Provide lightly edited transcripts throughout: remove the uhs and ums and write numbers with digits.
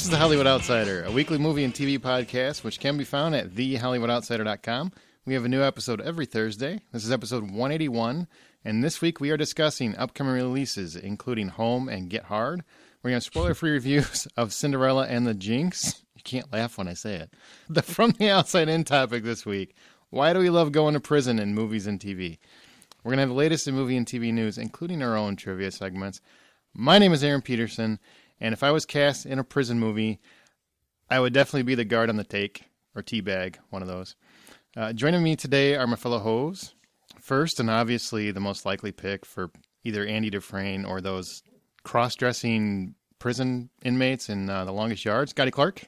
This is The Hollywood Outsider, a weekly movie and TV podcast which can be found at thehollywoodoutsiders.com. We have a new episode every Thursday. This is episode 181, and this week we are discussing upcoming releases, including Home and Get Hard. We're going to spoiler-free reviews of Cinderella and the Jinx. You can't laugh when I say it. The From the Outside In topic this week, why do we love going to prison in movies and TV? We're going to have the latest in movie and TV news, including our own trivia segments. My name is Aaron Peterson. And if I was cast in a prison movie, I would definitely be the guard on the take, or teabag, one of those. Joining me today are my fellow hoes. First, and obviously the most likely pick for either Andy Dufresne or those cross-dressing prison inmates in The Longest Yard, Scotty Clark.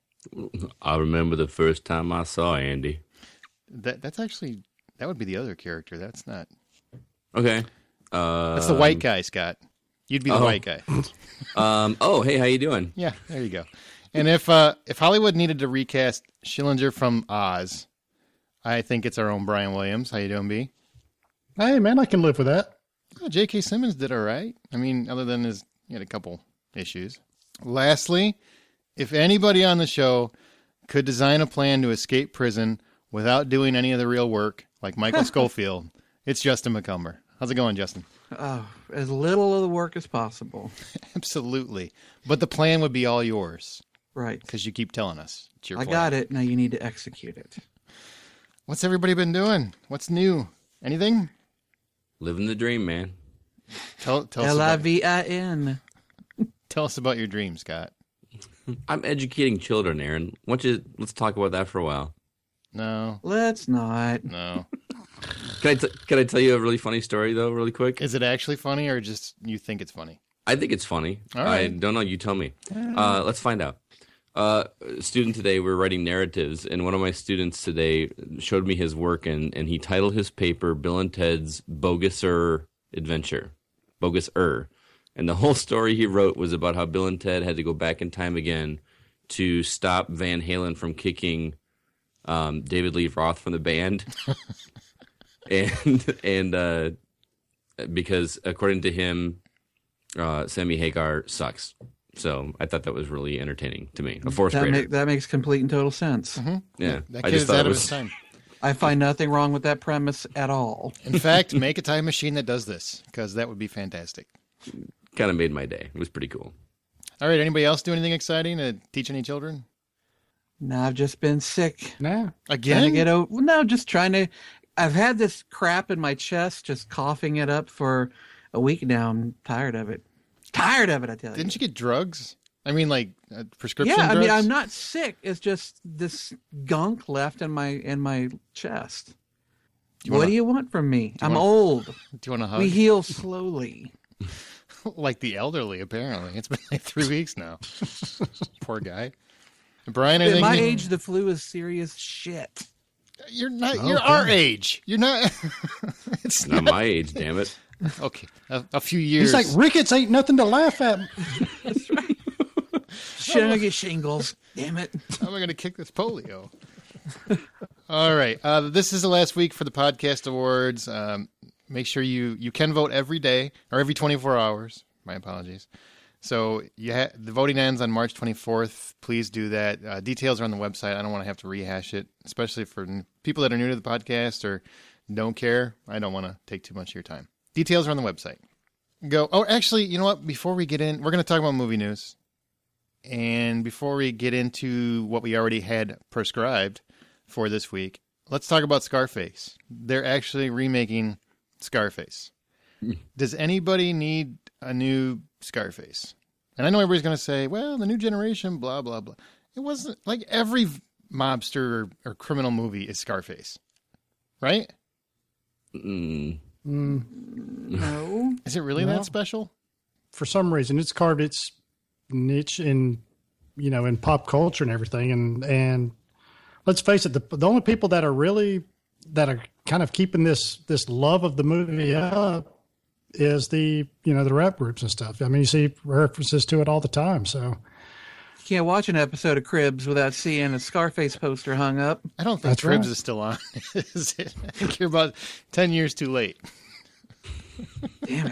I remember the first time I saw Andy. That would be the other character. That's not. Okay. That's the white guy, Scott. You'd be the white guy. Hey, how you doing? Yeah, there you go. And if Hollywood needed to recast Schillinger from Oz, I think it's our own Brian Williams. How you doing, B? Hey, man, I can live with that. J.K. Simmons did all right. I mean, other than he had a couple issues. Lastly, if anybody on the show could design a plan to escape prison without doing any of the real work, like Michael Schofield, it's Justin McCumber. How's it going, Justin? Oh, as little of the work as possible. Absolutely. But the plan would be all yours. Right. Because you keep telling us. It's your I plan. got it. Now you need to execute it. What's everybody been doing? What's new? Anything? Living the dream, man. Tell us Livin. Tell us about your dream, Scott. I'm educating children, Aaron. Let's talk about that for a while. No. Let's not. No. Can I tell you a really funny story, though, really quick? Is it actually funny or just you think it's funny? I think it's funny. All right. I don't know. You tell me. Let's find out. Student today, we're writing narratives, and one of my students today showed me his work, and he titled his paper Bill and Ted's Bogus-er Adventure. Bogus-er. And the whole story he wrote was about how Bill and Ted had to go back in time again to stop Van Halen from kicking David Lee Roth from the band. and because according to him, Sammy Hagar sucks. So I thought that was really entertaining to me. A fourth grader. That makes complete and total sense. Mm-hmm. Yeah. That kid is out of his time. I find nothing wrong with that premise at all. In fact, make a time machine that does this, because that would be fantastic. Kind of made my day. It was pretty cool. All right, anybody else do anything exciting to teach any children? No, I've just been sick. Nah. Again? Just trying to. I've had this crap in my chest, just coughing it up for a week now. I'm tired of it. I tell you. Didn't you get drugs? I mean, like prescription drugs? Yeah, drugs? I mean, I'm not sick. It's just this gunk left in my chest. What do you want from me? I'm old. Do you want a hug? We heal slowly. Like the elderly, apparently. It's been like 3 weeks now. Poor guy. Brian, at my age, the flu is serious shit. You're not. Okay. You're our age. You're not. It's not my age, damn it. Okay, a few years. He's like, rickets ain't nothing to laugh at. That's right. Shouldn't I get shingles? Damn it. How am I going to kick this polio? All right. This is the last week for the Podcast Awards. Make sure you can vote every day or every 24 hours. My apologies. So the voting ends on March 24th. Please do that. Details are on the website. I don't want to have to rehash it, especially for people that are new to the podcast or don't care. I don't want to take too much of your time. Details are on the website. Go. Oh, actually, you know what? Before we get in, we're going to talk about movie news. And before we get into what we already had prescribed for this week, let's talk about Scarface. They're actually remaking Scarface. Does anybody need a new Scarface? And I know everybody's going to say, well, the new generation, blah, blah, blah. It wasn't like every mobster or criminal movie is Scarface. Right? No. Is it really that special? For some reason, it's carved its niche in pop culture and everything. And let's face it, the only people that are kind of keeping this love of the movie up is the rap groups and stuff. I mean, you see references to it all the time. So you can't watch an episode of Cribs without seeing a Scarface poster hung up. I don't think Cribs is still on. Is it? I think you're about 10 years too late. Damn it.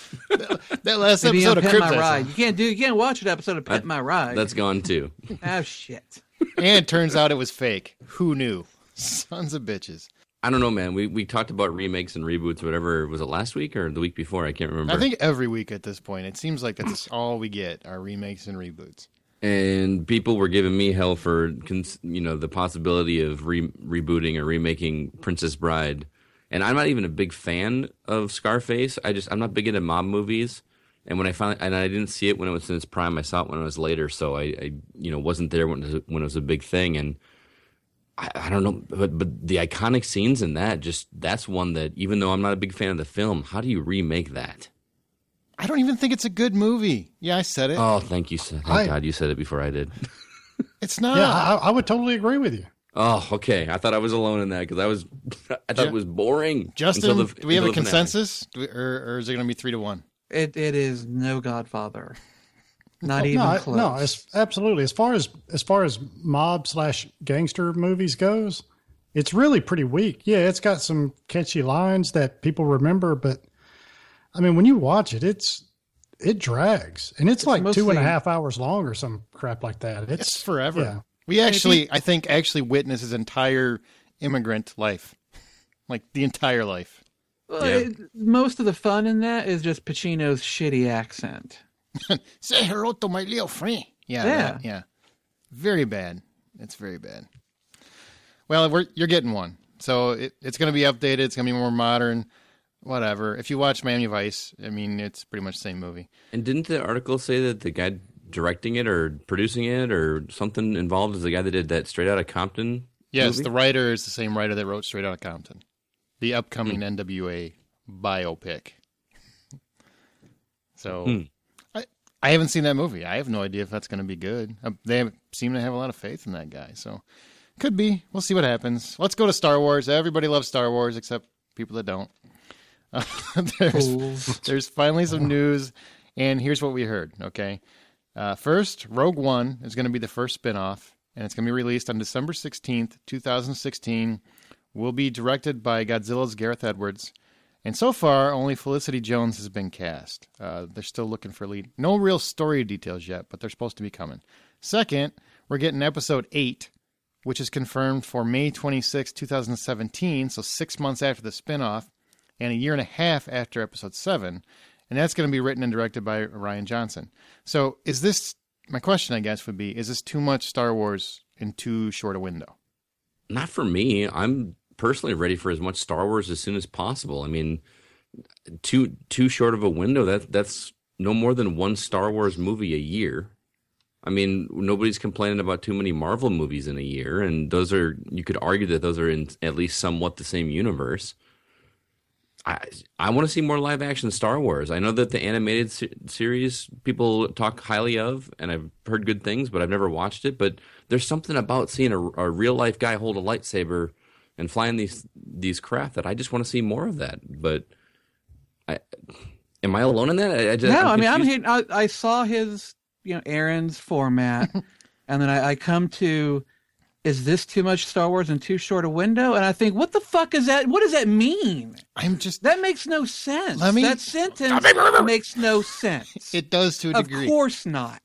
That last Maybe episode on of Pet Cribs My I Ride. saw. You can't watch an episode of Pet My Ride. That's gone too. Oh shit. And it turns out it was fake. Who knew? Sons of bitches. I don't know, man. We talked about remakes and reboots, whatever. Was it last week or the week before? I can't remember. I think every week at this point, it seems like that's all we get are remakes and reboots. And people were giving me hell for, the possibility of rebooting or remaking Princess Bride. And I'm not even a big fan of Scarface. I'm not big into mob movies. And when I didn't see it when it was in its prime. I saw it when it was later. So I wasn't there when it was a big thing. And I don't know, but the iconic scenes in that's one that, even though I'm not a big fan of the film, how do you remake that? I don't even think it's a good movie. Yeah, I said it. Oh, thank you. Thank God you said it before I did. It's not. Yeah, I would totally agree with you. Oh, okay. I thought I was alone in that because I thought it was boring. Justin, do we have a consensus, or is it going to be 3-1? It is no Godfather. Not even No, close. no, it's absolutely. As far as mob/gangster movies goes, it's really pretty weak. Yeah, it's got some catchy lines that people remember, but I mean, when you watch it, it drags, and it's like mostly 2.5 hours long or some crap like that. It's forever. Yeah. We I think, witness his entire immigrant life, like the entire life. Yeah. Most of the fun in that is just Pacino's shitty accent. Say hello to my little friend. Yeah, Yeah. yeah. Very bad. It's very bad. Well, you're getting one, so it's going to be updated. It's going to be more modern. Whatever. If you watch Miami Vice, I mean, it's pretty much the same movie. And didn't the article say that the guy directing it or producing it or something involved is the guy that did that Straight Outta Compton? Yes, movie? the writer is the same writer that wrote Straight Outta Compton, the upcoming NWA biopic. So, I haven't seen that movie. I have no idea if that's going to be good. They seem to have a lot of faith in that guy, so could be. We'll see what happens. Let's go to Star Wars. Everybody loves Star Wars except people that don't. There's finally some news, and here's what we heard, okay? First, Rogue One is going to be the first spinoff, and it's going to be released on December 16th, 2016. Will be directed by Godzilla's Gareth Edwards. And so far, only Felicity Jones has been cast. They're still looking for lead. No real story details yet, but they're supposed to be coming. Second, we're getting Episode 8, which is confirmed for May 26, 2017, so 6 months after the spinoff, and a year and a half after Episode 7. And that's going to be written and directed by Rian Johnson. So is this, my question, I guess, would be, is this too much Star Wars in too short a window? Not for me. I'm personally ready for as much Star Wars as soon as possible. I mean, too short of a window. That's no more than one Star Wars movie a year. I mean, nobody's complaining about too many Marvel movies in a year, and you could argue that those are in at least somewhat the same universe. I want to see more live action Star Wars. I know that the animated series people talk highly of, and I've heard good things, but I've never watched it. But there's something about seeing a real life guy hold a lightsaber and flying these craft that I just want to see more of that. But am I alone in that? I'm here. I saw his Aaron's format, and then I come to, is this too much Star Wars in too short a window? And I think, what the fuck is that? What does that mean? That makes no sense. That sentence makes no sense. It does to a degree. Of course not.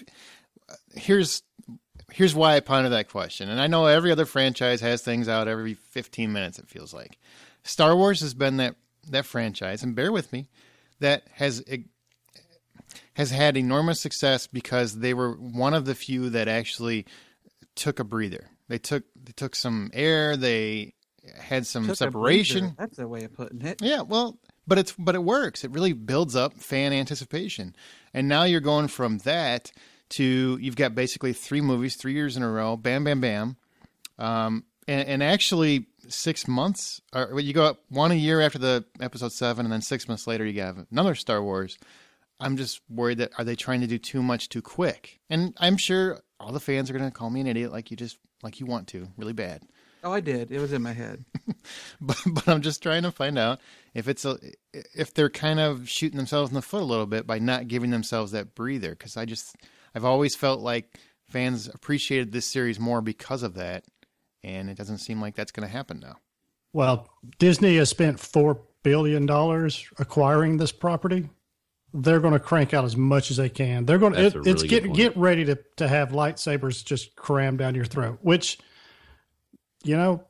Here's why I ponder that question. And I know every other franchise has things out every 15 minutes, it feels like. Star Wars has been that franchise, and bear with me, that has had enormous success because they were one of the few that actually took a breather. They took some air. They had some separation. That's a way of putting it. Yeah, well, but it works. It really builds up fan anticipation. And now you're going from that to you've got basically 3 movies, 3 years in a row. Bam, bam, bam. And actually 6 months. Or you go up one a year after the episode 7, and then 6 months later you have another Star Wars. I'm just worried that are they trying to do too much too quick? And I'm sure all the fans are going to call me an idiot like you want to, really bad. Oh, I did. It was in my head. but I'm just trying to find out if they're kind of shooting themselves in the foot a little bit by not giving themselves that breather. Because I've always felt like fans appreciated this series more because of that, and it doesn't seem like that's going to happen now. Well, Disney has spent $4 billion acquiring this property. they're going to crank out as much as they can. They're going That's a to, it's really good get ready to have lightsabers just crammed down your throat, which, you know,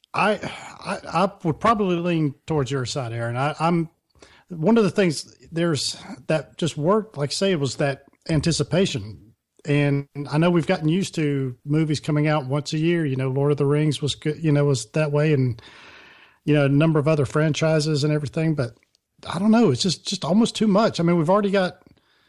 I would probably lean towards your side, Aaron. I'm one of the things there's that just worked, like say it was that anticipation. And I know we've gotten used to movies coming out once a year, you know, Lord of the Rings was good, you know, was that way. And, you know, a number of other franchises and everything, but I don't know. It's just almost too much. I mean, we've already got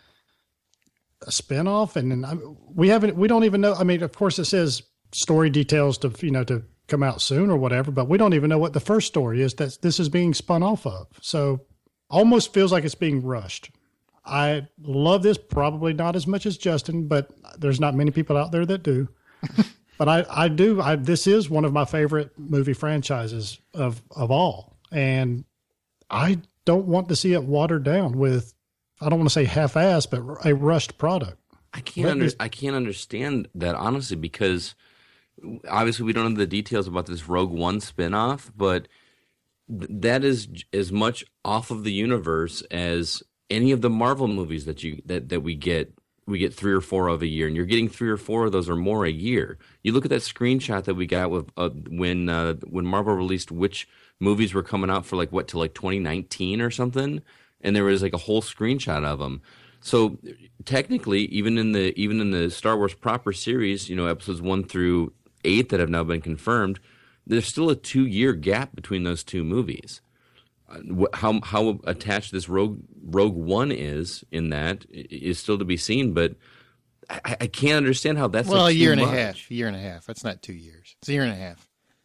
a spinoff and we don't even know. I mean, of course it says story details to come out soon or whatever, but we don't even know what the first story is that this is being spun off of. So almost feels like it's being rushed. I love this, probably not as much as Justin, but there's not many people out there that do. But I do. This is one of my favorite movie franchises of all. And I don't want to see it watered down with, I don't want to say half-assed, but a rushed product. I can't understand that, honestly, because obviously we don't know the details about this Rogue One spinoff, but that is as much off of the universe as any of the Marvel movies that we get. We get 3 or 4 of a year, and you're getting 3 or 4 of those or more a year. You look at that screenshot that we got with when Marvel released which movies were coming out for till 2019 or something, and there was like a whole screenshot of them. So technically, even in the Star Wars proper series, you know, episodes 1 through 8 that have now been confirmed, there's still a 2-year gap between those 2 movies. How attached this Rogue One is in that is still to be seen, but I can't understand how that's a year and a half. A year and a half. That's not 2 years. It's a year and a half.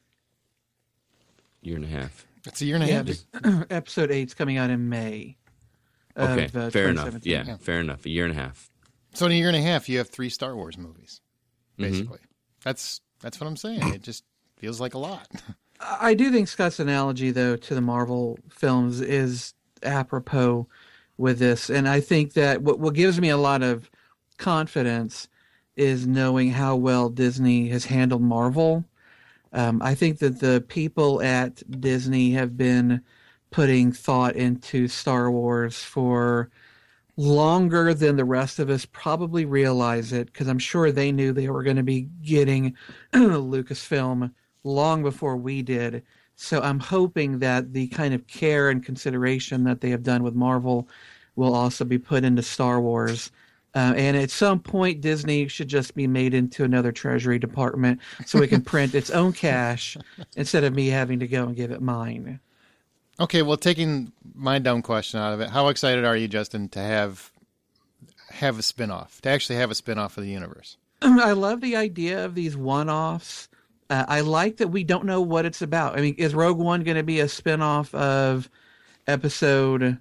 Year and a half. It's a year and a half. Episode 8's coming out in May. Okay, fair enough. Yeah, fair enough. A year and a half. So in a year and a half, you have 3 Star Wars movies, basically. Mm-hmm. That's what I'm saying. It just feels like a lot. I do think Scott's analogy, though, to the Marvel films is apropos with this. And I think that what gives me a lot of confidence is knowing how well Disney has handled Marvel. I think that the people at Disney have been putting thought into Star Wars for longer than the rest of us probably realize it, because I'm sure they knew they were going to be getting Lucasfilm long before we did. So I'm hoping that the kind of care and consideration that they have done with Marvel will also be put into Star Wars. And at some point, Disney should just be made into another treasury department so it can print its own cash instead of me having to go and give it mine. Okay, well, taking my dumb question out of it, how excited are you, Justin, to have a spinoff, to actually have a spinoff of the universe? I love the idea of these one-offs. I like that we don't know what it's about. I mean, is Rogue One going to be a spinoff of episode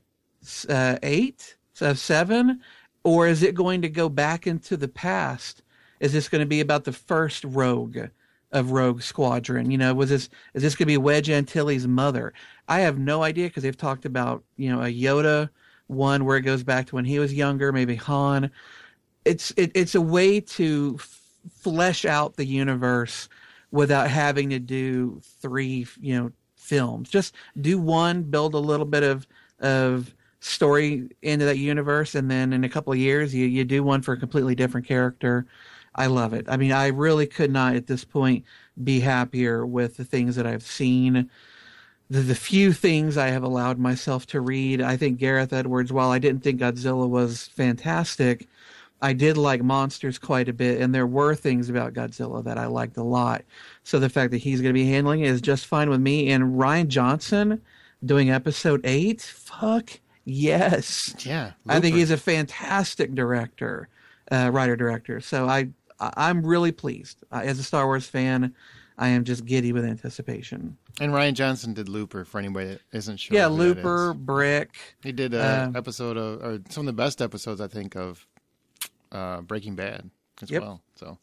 8 of 7? Or is it going to go back into the past? Is this going to be about the first Rogue of Rogue Squadron? You know, is this going to be Wedge Antilles' mother? I have no idea, because they've talked about, you know, a Yoda one where it goes back to when he was younger, maybe Han. It's a way to flesh out the universe without having to do 3, you know, films. Just do one, build a little bit of story into that universe, and then in a couple of years you do one for a completely different character. I love it. I mean, I really could not at this point be happier with the things that I've seen. The few things I have allowed myself to read. I think Gareth Edwards, while I didn't think Godzilla was fantastic, I did like Monsters quite a bit, and there were things about Godzilla that I liked a lot. So the fact that he's going to be handling it is just fine with me. And Rian Johnson doing episode 8, fuck yes. Yeah, I think he's a fantastic director, writer-director. So I'm really pleased. As a Star Wars fan, I am just giddy with anticipation. And Rian Johnson did Looper, for anybody that isn't sure. Yeah, Looper, Brick. He did an episode of, or some of the best episodes, I think, of Breaking Bad as well. So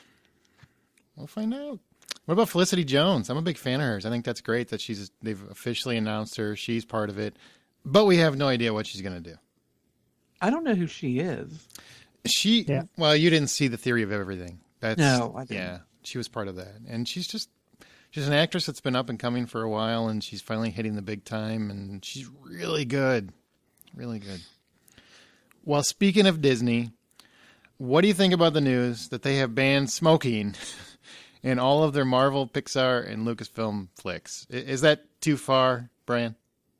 we'll find out. What about Felicity Jones? I'm a big fan of hers. I think that's great that they've officially announced her. She's part of it. But we have no idea what she's going to do. I don't know who she is. Well, you didn't see the Theory of Everything. No, I didn't. Yeah, she was part of that. And she's an actress that's been up and coming for a while, and she's finally hitting the big time, and she's really good. Really good. Well, speaking of Disney, what do you think about the news that they have banned smoking in all of their Marvel, Pixar, and Lucasfilm flicks? Is that too far, Brian?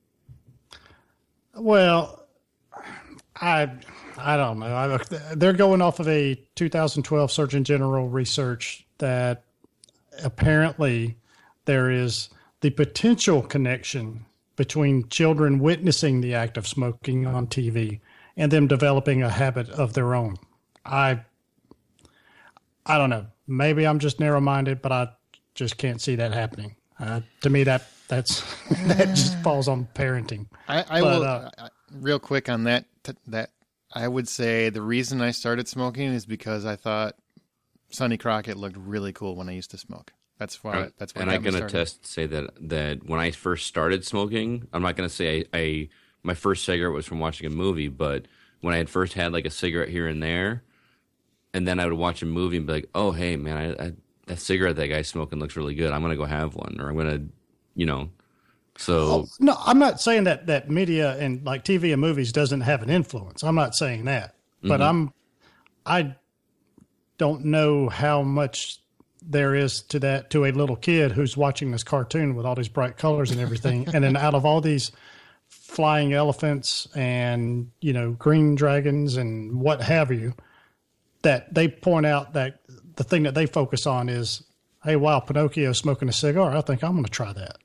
Well, I don't know. They're going off of a 2012 Surgeon General research that apparently there is the potential connection between children witnessing the act of smoking on TV and them developing a habit of their own. I don't know. Maybe I'm just narrow-minded, but I just can't see that happening. To me, that just falls on parenting. I will real quick on that. I would say the reason I started smoking is because I thought Sonny Crockett looked really cool when I used to smoke. That's why. That's why. And I can attest to say that when I first started smoking, I'm not going to say my first cigarette was from watching a movie, but when I had first had like a cigarette here and there, and then I would watch a movie and be like, "Oh, hey, man, that cigarette that guy's smoking looks really good. I'm going to go have one," or I'm going to, So no, I'm not saying that media and like TV and movies doesn't have an influence. I'm not saying that, but I don't know how much there is to that to a little kid who's watching this cartoon with all these bright colors and everything, and then out of all these flying elephants and green dragons and what have you, that they point out that the thing that they focus on is, hey, wow, Pinocchio's smoking a cigar. I think I'm going to try that.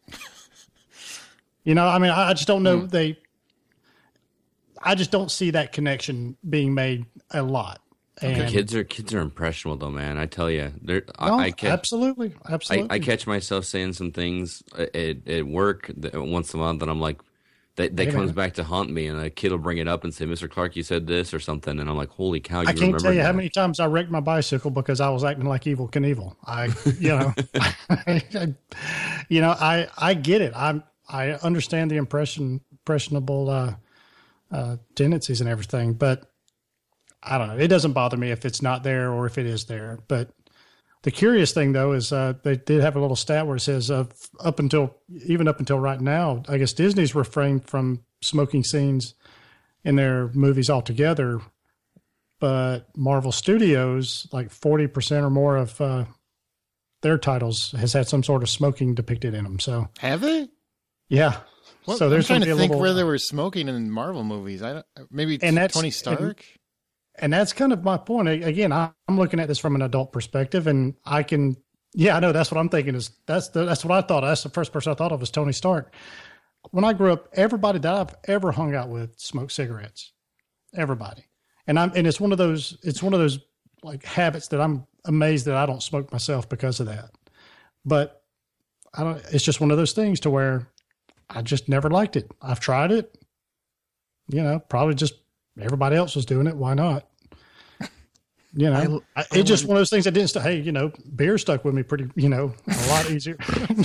I just don't know. I just don't see that connection being made a lot. And kids are impressionable though, man. I tell you, absolutely. I catch myself saying some things at work once a month, and I'm like, that comes back to haunt me. And a kid will bring it up and say, "Mr. Clark, you said this or something," and I'm like, "Holy cow!" I can't tell you how many times I wrecked my bicycle because I was acting like Evel Knievel. I get it. I understand the impressionable tendencies and everything, but I don't know. It doesn't bother me if it's not there or if it is there. But the curious thing, though, is they did have a little stat where it says up until right now, I guess Disney's refrained from smoking scenes in their movies altogether. But Marvel Studios, like 40% or more of their titles has had some sort of smoking depicted in them. So have they? Yeah. Well, so there's I'm trying to think where there were smoking in Marvel movies. Maybe Tony Stark. And that's kind of my point. Again, I'm looking at this from an adult perspective, and I know that's what I'm thinking is that's what I thought. That's the first person I thought of was Tony Stark. When I grew up, everybody that I've ever hung out with smoked cigarettes. Everybody. And it's one of those like habits that I'm amazed that I don't smoke myself because of that. But it's just one of those things to where I just never liked it. I've tried it, probably just everybody else was doing it. Why not? It's just one of those things that didn't beer stuck with me pretty, a lot easier.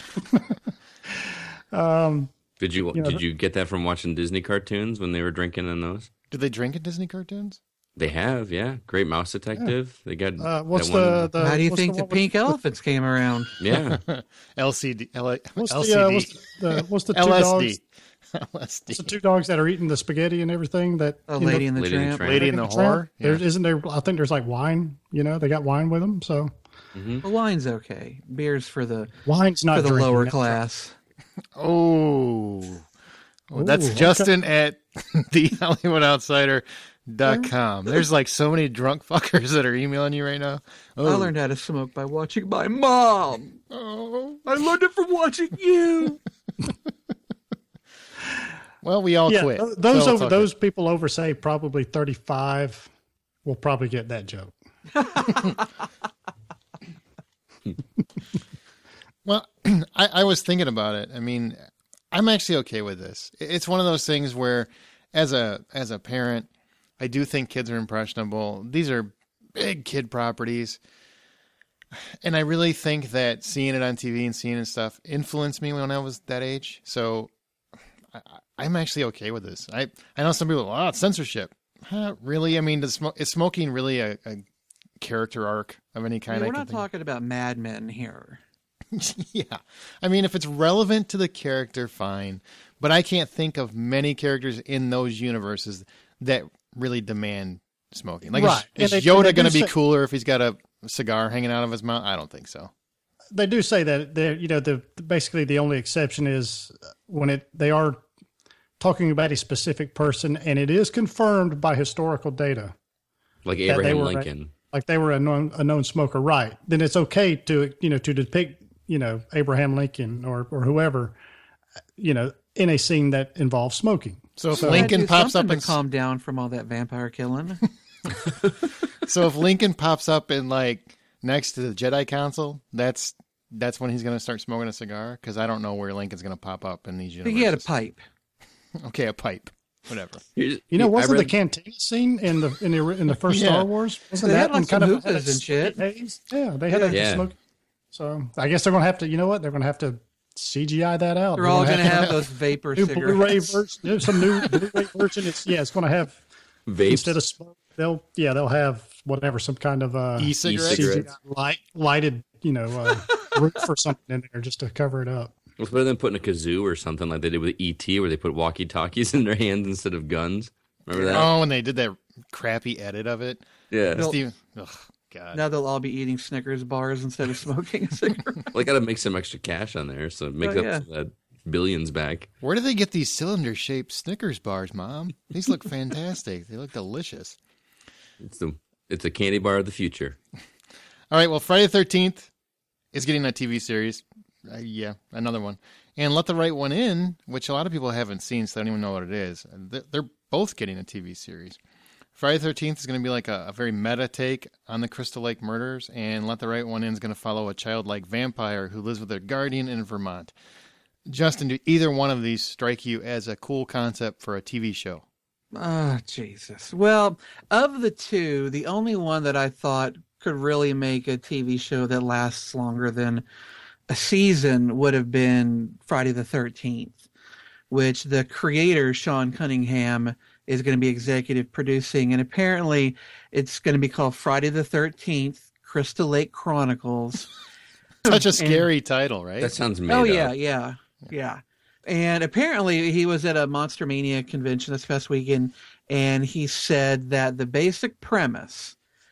Did you get that from watching Disney cartoons when they were drinking in those? Did they drink in Disney cartoons? They have, yeah. Great Mouse Detective. Yeah. They got what's the how do you think the pink elephants came around? Yeah. LCD. What's LCD. What's the two LSD. dogs? LSD. It's the two dogs that are eating the spaghetti and everything. That Lady and the Tramp. Lady and the Whore. Yeah. Isn't there? I think there's like wine. They got wine with them. So the wine's okay. Beer's for the wine's not for the drinking, lower that's class. Oh, that's Justin at thehollywoodoutsiders.com. There's like so many drunk fuckers that are emailing you right now. I learned how to smoke by watching my mom. Oh, I learned it from watching you. Well, we all quit. Those people over, say, probably 35 will probably get that joke. Well, I was thinking about it. I mean, I'm actually okay with this. It's one of those things where, as a parent, I do think kids are impressionable. These are big kid properties. And I really think that seeing it on TV and seeing it stuff influenced me when I was that age. So I'm actually okay with this. I know some people, it's censorship. Really? I mean, is smoking really a character arc of any kind? We're not talking about Mad Men here. Yeah. I mean, if it's relevant to the character, fine. But I can't think of many characters in those universes that really demand smoking. Like, Right. is And Yoda they going to do be say- cooler if he's got a cigar hanging out of his mouth? I don't think so. They do say that basically the only exception is when they are talking about a specific person, and it is confirmed by historical data, Like they Abraham were- Lincoln. like they were a known smoker, right? Then it's okay to to depict Abraham Lincoln or whoever in a scene that involves smoking. So if So- Lincoln Do pops up something in to calm down from all that vampire killing. so if Lincoln pops up in like next to the Jedi Council, that's when he's going to start smoking a cigar, because I don't know where Lincoln's going to pop up in these universes. He had a pipe. Okay, a pipe, whatever. Wasn't the cantina scene in the first Yeah. Star Wars? Wasn't They that had, like, in kind some of hookahs and shit. Yeah, they had Yeah. a smoke. So I guess they're going to have to. You know what? They're going to have to CGI that out. They're all going to have those vapor new Blu-ray cigarettes. version. Some new Blu-ray version. It's going to have Vapes. instead of smoke. They'll have whatever, some kind of E-cigarettes? E-cigarettes. lighted roof or something in there just to cover it up. It's better than putting a kazoo or something like they did with E.T., where they put walkie-talkies in their hands instead of guns. Remember that? Oh, when they did that crappy edit of it. Yeah. Steve, ugh, God. Now they'll all be eating Snickers bars instead of smoking a cigarette. Well, they got to make some extra cash on there, so it makes Oh, up yeah. for that billions back. Where do they get these cylinder-shaped Snickers bars, Mom? These look fantastic. They look delicious. It's a candy bar of the future. All right, well, Friday the 13th is getting a TV series. Yeah, another one. And Let the Right One In, which a lot of people haven't seen, so they don't even know what it is. They're both getting a TV series. Friday the 13th is going to be like a very meta take on the Crystal Lake murders, and Let the Right One In is going to follow a childlike vampire who lives with a guardian in Vermont. Justin, do either one of these strike you as a cool concept for a TV show? Oh, Jesus. Well, of the two, the only one that I thought could really make a TV show that lasts longer than a season would have been Friday the 13th, which the creator, Sean Cunningham, is going to be executive producing. And apparently it's going to be called Friday the 13th, Crystal Lake Chronicles. Such a scary title, right? That sounds made Oh, up. yeah. And apparently he was at a Monster Mania convention this past weekend, and he said that the basic premise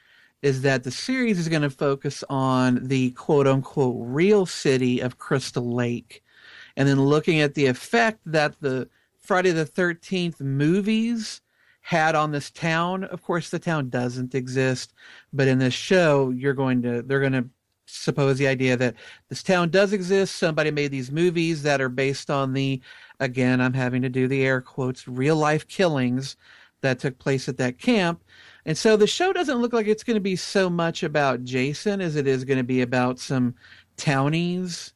is that the series is going to focus on the quote-unquote real city of Crystal Lake, and then looking at the effect that the Friday the 13th movies had on this town. Of course, the town doesn't exist, but in this show, they're going to suppose the idea that this town does exist. Somebody made these movies that are based on again, I'm having to do the air quotes, real life killings that took place at that camp. And so the show doesn't look like it's going to be so much about Jason as it is going to be about some townies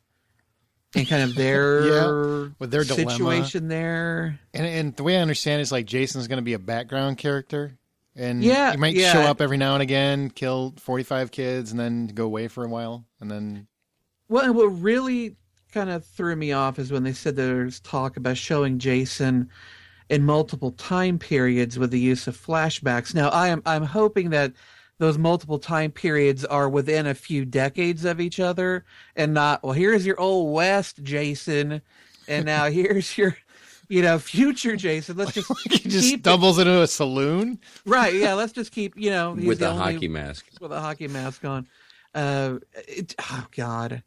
and kind of their with their dilemma. situation there. And the way I understand it is like Jason's going to be a background character. And Yeah, he might yeah. show up every now and again, kill 45 kids, and then go away for a while. And then, Well, and what really kind of threw me off is when they said there's talk about showing Jason in multiple time periods with the use of flashbacks. Now, I'm hoping that those multiple time periods are within a few decades of each other, and not, well, here's your old West Jason, and now here's your, future Jason. Let's just he just keep stumbles into a saloon. right. Yeah, let's just keep, he's With the a only- hockey mask. with a hockey mask on. Oh God!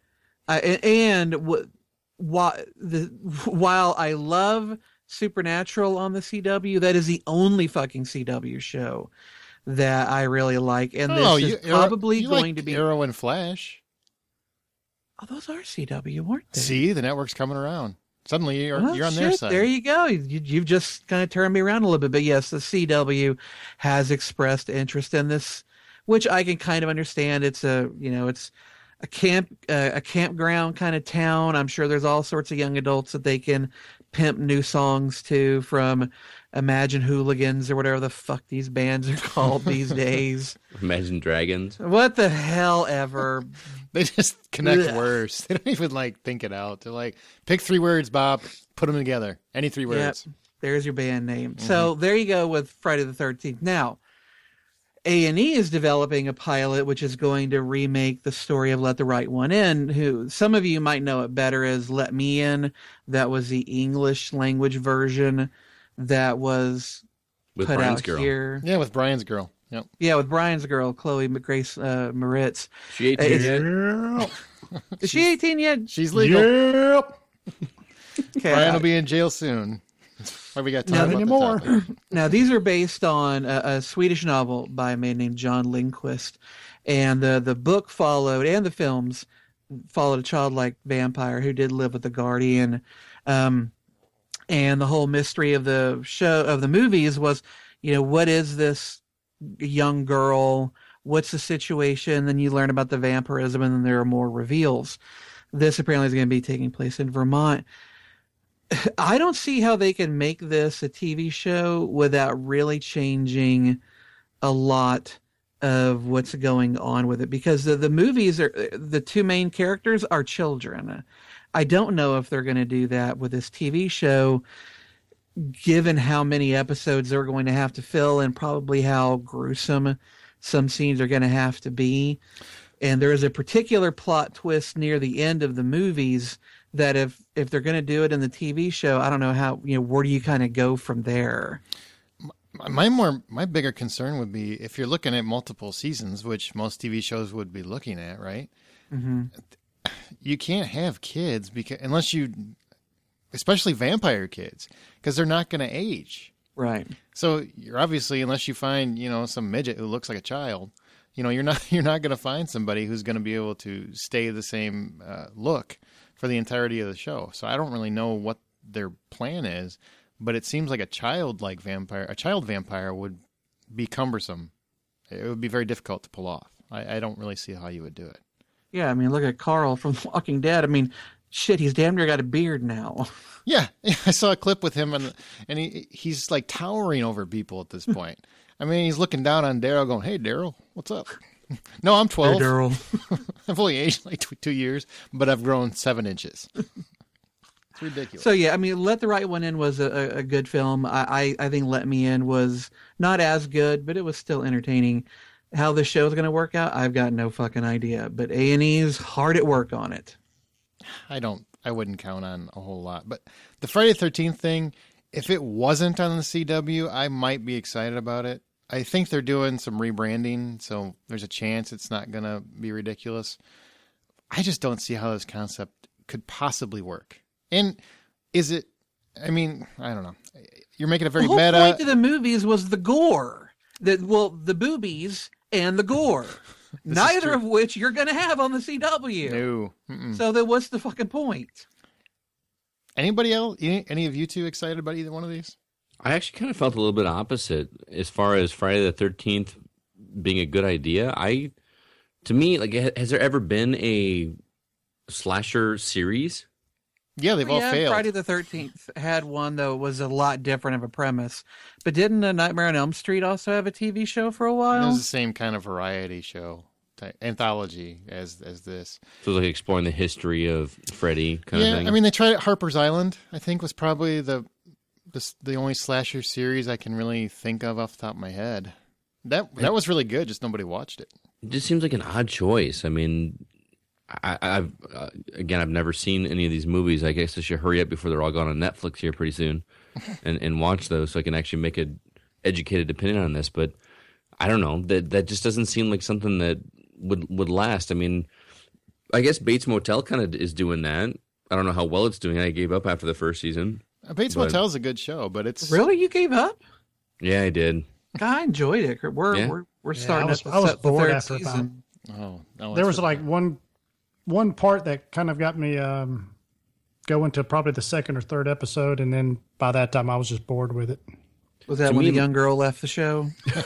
While I love Supernatural on the CW, that is the only fucking CW show that I really like, and this is probably you going like to be. Arrow and Flash. Oh, those are CW, weren't they? See, the network's coming around. Suddenly, you're Well, on their shit, side. There you go. You've just kind of turned me around a little bit, but yes, the CW has expressed interest in this, which I can kind of understand. It's it's a campground kind of town. I'm sure there's all sorts of young adults that they can pimp new songs to, from Imagine Hooligans or whatever the fuck these bands are called these days. Imagine Dragons. What the hell ever. They just connect Ugh. words. They don't even think it out. They're like, pick 3 words, Bob. Put them together. Any 3 words. Yep. There's your band name. So there you go with Friday the 13th. Now, A&E is developing a pilot which is going to remake the story of Let the Right One In, who some of you might know it better as Let Me In. That was the English language version that was With put Brian's out girl. here. Yeah, with Brian's girl. Yep. Yeah, with Brian's girl, Chloe Grace Moritz. She 18 yet? Yep. Is she 18 yet? She's legal. Yep. Okay, Brian will be in jail soon. Why we got time Not about the anymore. topic. Now, these are based on a Swedish novel by a man named John Lindquist. And the book followed, and the films followed a childlike vampire who did live with the Guardian. And the whole mystery of the movies was, what is this young girl? What's the situation? Then you learn about the vampirism, and then there are more reveals. This apparently is going to be taking place in Vermont. I don't see how they can make this a TV show without really changing a lot of what's going on with it, because the movies the two main characters are children. I don't know if they're going to do that with this TV show, given how many episodes they're going to have to fill and probably how gruesome some scenes are going to have to be. And there is a particular plot twist near the end of the movies that if they're going to do it in the TV show, I don't know how, where do you kind of go from there? My bigger concern would be if you're looking at multiple seasons, which most TV shows would be looking at, right? Mm-hmm. You can't have kids unless you, especially vampire kids, because they're not going to age. Right. So you're obviously, unless you find, some midget who looks like a child, you're not going to find somebody who's going to be able to stay the same look for the entirety of the show. So I don't really know what their plan is, but it seems like a child vampire would be cumbersome. It would be very difficult to pull off. I don't really see how you would do it. Yeah, I mean, look at Carl from The Walking Dead. I mean, shit, he's damn near got a beard now. Yeah, I saw a clip with him, and he's like towering over people at this point. I mean, he's looking down on Daryl going, "Hey, Daryl, what's up?" No, I'm 12. Hey, Daryl. I've only aged like 2 years, but I've grown 7 inches. It's ridiculous. So, yeah, I mean, Let the Right One In was a good film. I think Let Me In was not as good, but it was still entertaining. How the show's going to work out, I've got no fucking idea. But A&E's hard at work on it. I wouldn't count on a whole lot. But the Friday the 13th thing, if it wasn't on the CW, I might be excited about it. I think they're doing some rebranding, so there's a chance it's not going to be ridiculous. I just don't see how this concept could possibly work. And is it, I mean, I don't know. You're making it very The whole meta. point of the movies was the gore. The boobies and the gore. Neither of which you're going to have on the CW. No. Mm-mm. So then what's the fucking point? Anybody else? Any of you two excited about either one of these? I actually kind of felt a little bit opposite as far as Friday the 13th being a good idea. To me, like, has there ever been a slasher series? Yeah, they've all failed. Friday the 13th had one, though, was a lot different of a premise. But didn't A Nightmare on Elm Street also have a TV show for a It while? was the same kind of variety show, anthology as this. So it was like exploring the history of Freddy kind of Yeah, thing. I mean, they tried it. Harper's Island, I think, was probably the only slasher series I can really think of off the top of my head. That was really good, just nobody watched it. It just seems like an odd choice. I mean, I've never seen any of these movies. I guess I should hurry up before they're all gone on Netflix here pretty soon, and watch those so I can actually make an educated opinion on this. But I don't know, that just doesn't seem like something that would last. I mean, I guess Bates Motel kind of is doing that. I don't know how well it's doing. I gave up after the first season. Bates Motel is a good show, but it's Really? You gave up? Yeah, I did. God, I enjoyed it. We're Yeah, starting I was the bored third after season. there was like one part that kind of got me going to probably the second or third episode, and then by that time I was just bored with it. Was that To when me- the young girl left the show?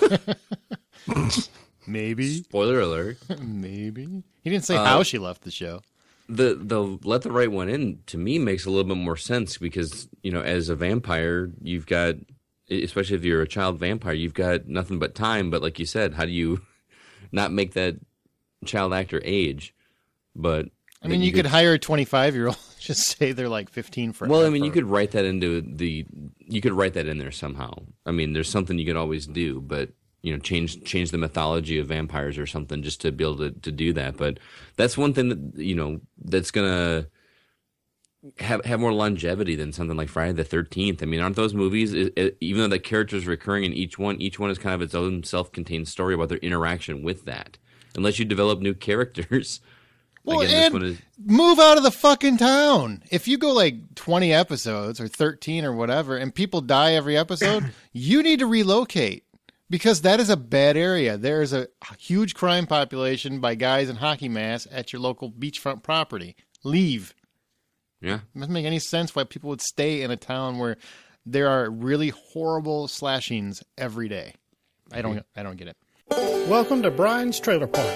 maybe, Spoiler alert. maybe he didn't say how she left the show. The Let the Right One In to me makes a little bit more sense because, as a vampire, you've got, especially if you're a child vampire, you've got nothing but time. But like you said, how do you not make that child actor age? But I mean, you could hire a 25-year-old. Just say they're like 15 for. Well, I mean, you could write that you could write that in there somehow. I mean, there's something you could always do, but change the mythology of vampires or something just to be able to do that. But that's one thing that that's gonna have more longevity than something like Friday the 13th. I mean, aren't those movies, even though the characters are recurring in each one is kind of its own self-contained story about their interaction with that. Unless you develop new characters. Well, again, and this one is, move out of the fucking town. If you go like 20 episodes or 13 or whatever, and people die every episode, you need to relocate because that is a bad area. There is a huge crime population by guys in hockey masks at your local beachfront property. Leave. yeah. It doesn't make any sense why people would stay in a town where there are really horrible slashings every day. I don't get it. Welcome to Brian's Trailer Park.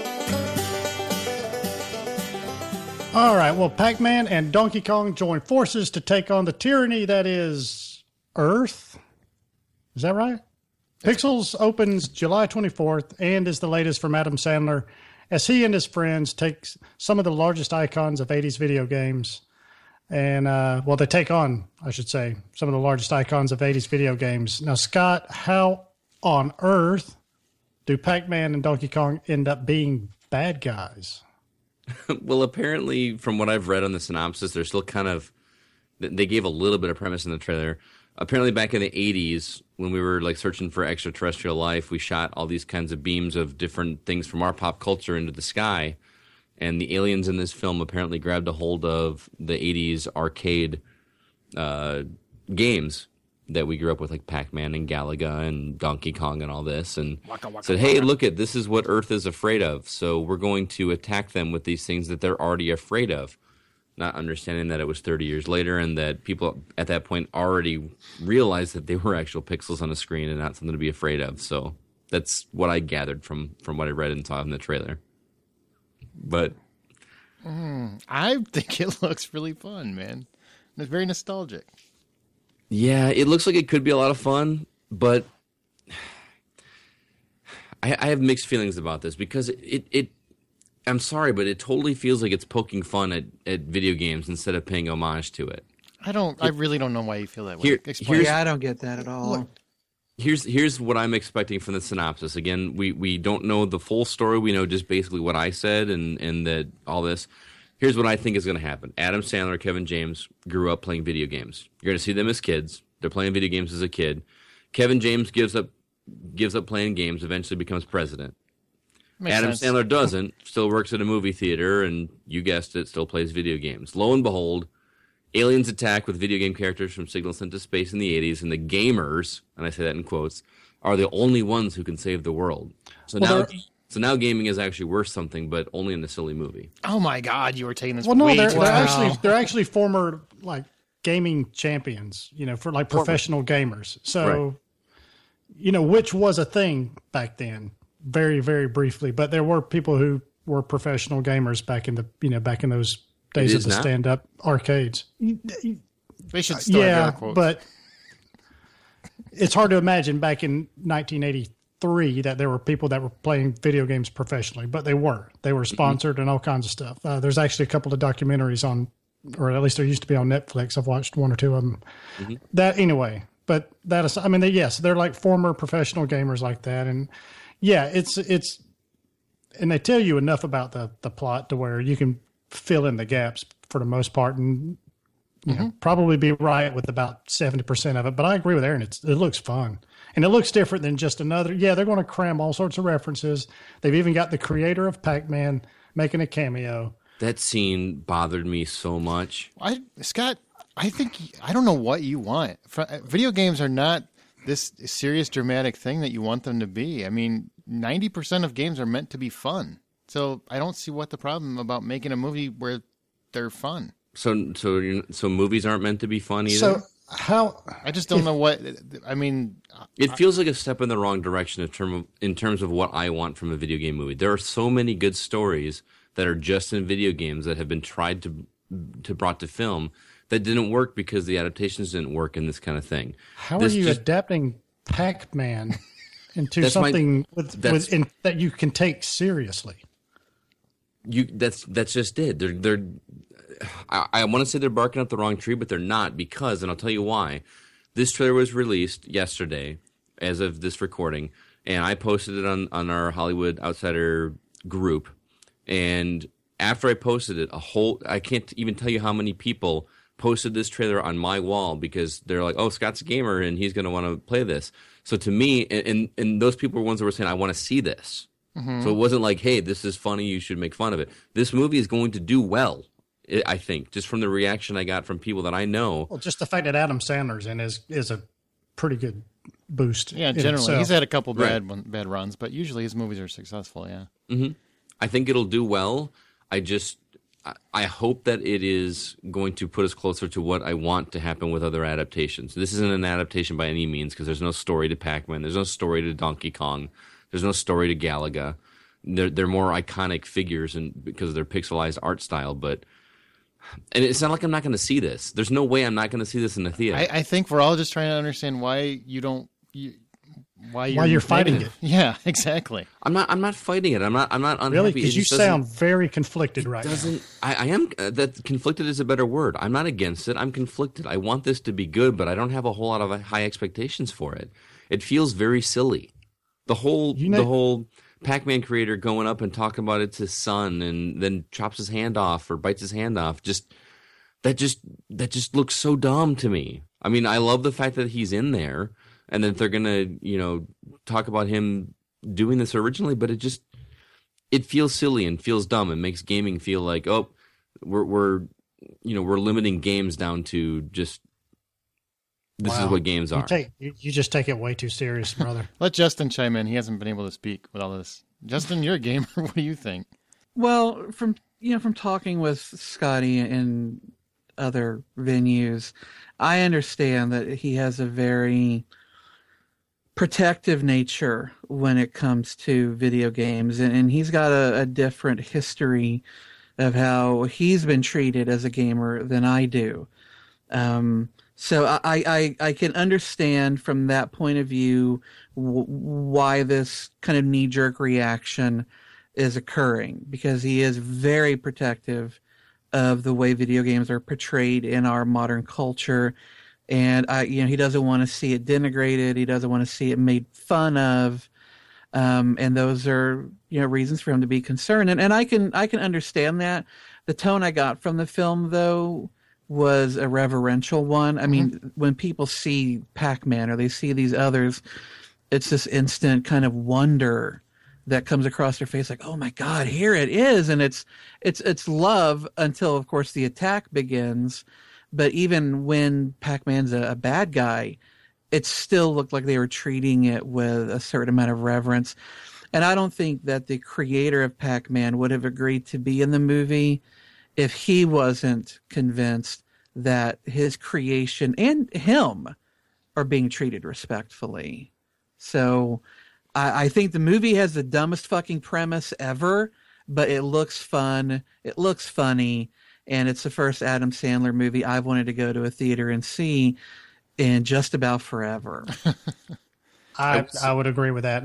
All right, well, Pac-Man and Donkey Kong join forces to take on the tyranny that is Earth. Is that right? Pixels opens July 24th and is the latest from Adam Sandler as he and his friends take some of the largest icons of 80s video games. And, they take on, I should say, some of the largest icons of 80s video games. Now, Scott, how on earth do Pac-Man and Donkey Kong end up being bad guys? Well, apparently, from what I've read on the synopsis, they're still kind of... They gave a little bit of premise in the trailer. Apparently, back in the 80s, when we were like searching for extraterrestrial life, we shot all these kinds of beams of different things from our pop culture into the sky. And the aliens in this film apparently grabbed a hold of the 80s arcade games that we grew up with, like Pac-Man and Galaga and Donkey Kong and all this, and said, hey, look at this is what Earth is afraid of, so we're going to attack them with these things that they're already afraid of, not understanding that it was 30 years later and that people at that point already realized that they were actual pixels on a screen and not something to be afraid of. So that's what I gathered from what I read and saw in the trailer. But I think it looks really fun, man. It's very nostalgic. yeah, it looks like it could be a lot of fun, but I have mixed feelings about this because it I'm sorry, but it totally feels like it's poking fun at video games instead of paying homage to it. I really don't know why you feel that way. Here's- Yeah, I don't get that at all. Here's what I'm expecting from the synopsis. Again, we don't know the full story. We know just basically what I said and that all this. Here's what I think is going to happen. Adam Sandler, Kevin James grew up playing video games. You're going to see them as kids. They're playing video games as a kid. Kevin James gives up playing games, eventually becomes president. Makes Adam sense. Sandler doesn't, still works at a movie theater, and you guessed it, still plays video games. Lo and behold, aliens attack with video game characters from Signal Sent to Space in the 80s, and the gamers, and I say that in quotes, are the only ones who can save the world. So now gaming is actually worth something, but only in the silly movie. Oh my God, you were taking this Well, no, way they're, too they're far. they're actually former like gaming champions, for like professional gamers. So, which was a thing back then, very, very briefly. But there were people who were professional gamers back in those days It of is the now? stand-up arcades. They should start Yeah, their quotes. but it's hard to imagine back in 1983 that there were people that were playing video games professionally, but they were. They were sponsored and all kinds of stuff. There's actually a couple of documentaries on, or at least there used to be on Netflix. I've watched one or two of them. That anyway, but that is, they're like former professional gamers like that, and yeah, it's, and they tell you enough about the plot to where you can fill in the gaps for the most part, and probably be right with about 70% of it. But I agree with Aaron. It looks fun. And it looks different than just another. Yeah, they're going to cram all sorts of references. They've even got the creator of Pac-Man making a cameo. That scene bothered me so much. Scott, I don't know what you want. Video games are not this serious, dramatic thing that you want them to be. I mean, 90% of games are meant to be fun. So I don't see what the problem about making a movie where they're fun. So movies aren't meant to be fun either? So how... I just don't know what... I mean... It feels like a step in the wrong direction in terms of what I want from a video game movie. There are so many good stories that are just in video games that have been tried to brought to film that didn't work because the adaptations didn't work in this kind of thing. How are you adapting Pac-Man into something that you can take seriously? That's just it. They're I want to say they're barking up the wrong tree, but they're not, because, and I'll tell you why. This trailer was released yesterday as of this recording, and I posted it on our Hollywood Outsider group, and after I posted it, I can't even tell you how many people posted this trailer on my wall because they're like, oh, Scott's a gamer and he's going to want to play this. So to me, and those people were ones that were saying, I want to see this. So it wasn't like, hey, this is funny, you should make fun of it. This movie is going to do well, I think, just from the reaction I got from people that I know. Well, just the fact that Adam Sandler's in is a pretty good boost. Yeah, generally. He's had a couple bad runs, but usually his movies are successful, yeah. Mm-hmm. I think it'll do well. I hope that it is going to put us closer to what I want to happen with other adaptations. This isn't an adaptation by any means because there's no story to Pac-Man. There's no story to Donkey Kong. There's no story to Galaga. They're more iconic figures and because of their pixelized art style. And it's not like I'm not going to see this. There's no way I'm not going to see this in the theater. I think we're all just trying to understand why you're fighting it. Yeah, exactly. I'm not fighting it. I'm not unhappy. Really? Because you sound very conflicted right now. I am. That conflicted is a better word. I'm not against it. I'm conflicted. I want this to be good, but I don't have a whole lot of high expectations for it. It feels very silly. The whole Pac-Man creator going up and talking about it's his son and then chops his hand off or bites his hand off. That just looks so dumb to me. I mean, I love the fact that he's in there. And that they're gonna, talk about him doing this originally, but it feels silly and feels dumb. It makes gaming feel like, oh, we're limiting games down to just this is what games are. You just take it way too serious, brother. Let Justin chime in. He hasn't been able to speak with all this. Justin, you're a gamer. What do you think? Well, from talking with Scotty and other venues, I understand that he has a very protective nature when it comes to video games, and he's got a different history of how he's been treated as a gamer than I do. So I can understand from that point of view why this kind of knee-jerk reaction is occurring, because he is very protective of the way video games are portrayed in our modern culture. And he doesn't want to see it denigrated. He doesn't want to see it made fun of. And those are, reasons for him to be concerned. And I can understand that. The tone I got from the film, though, was a reverential one. I mean, when people see Pac-Man or they see these others, it's this instant kind of wonder that comes across their face, like, oh my God, here it is. And it's love until, of course, the attack begins. But even when Pac-Man's a bad guy, it still looked like they were treating it with a certain amount of reverence. And I don't think that the creator of Pac-Man would have agreed to be in the movie if he wasn't convinced that his creation and him are being treated respectfully. So I think the movie has the dumbest fucking premise ever, but it looks fun. It looks funny. And it's the first Adam Sandler movie I've wanted to go to a theater and see in just about forever. I would agree with that.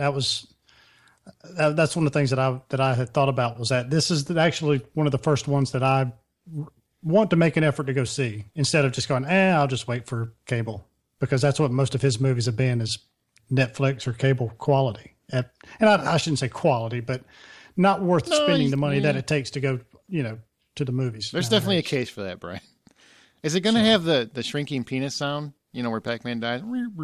That's one of the things that I had thought about, was that this is actually one of the first ones that I want to make an effort to go see, instead of just going, I'll just wait for cable, because that's what most of his movies have been, is Netflix or cable quality. And I shouldn't say quality, but not worth spending the money that it takes to go, to the movies. There's definitely a case for that, Brian. Is it going to have the shrinking penis sound? Where Pac-Man dies.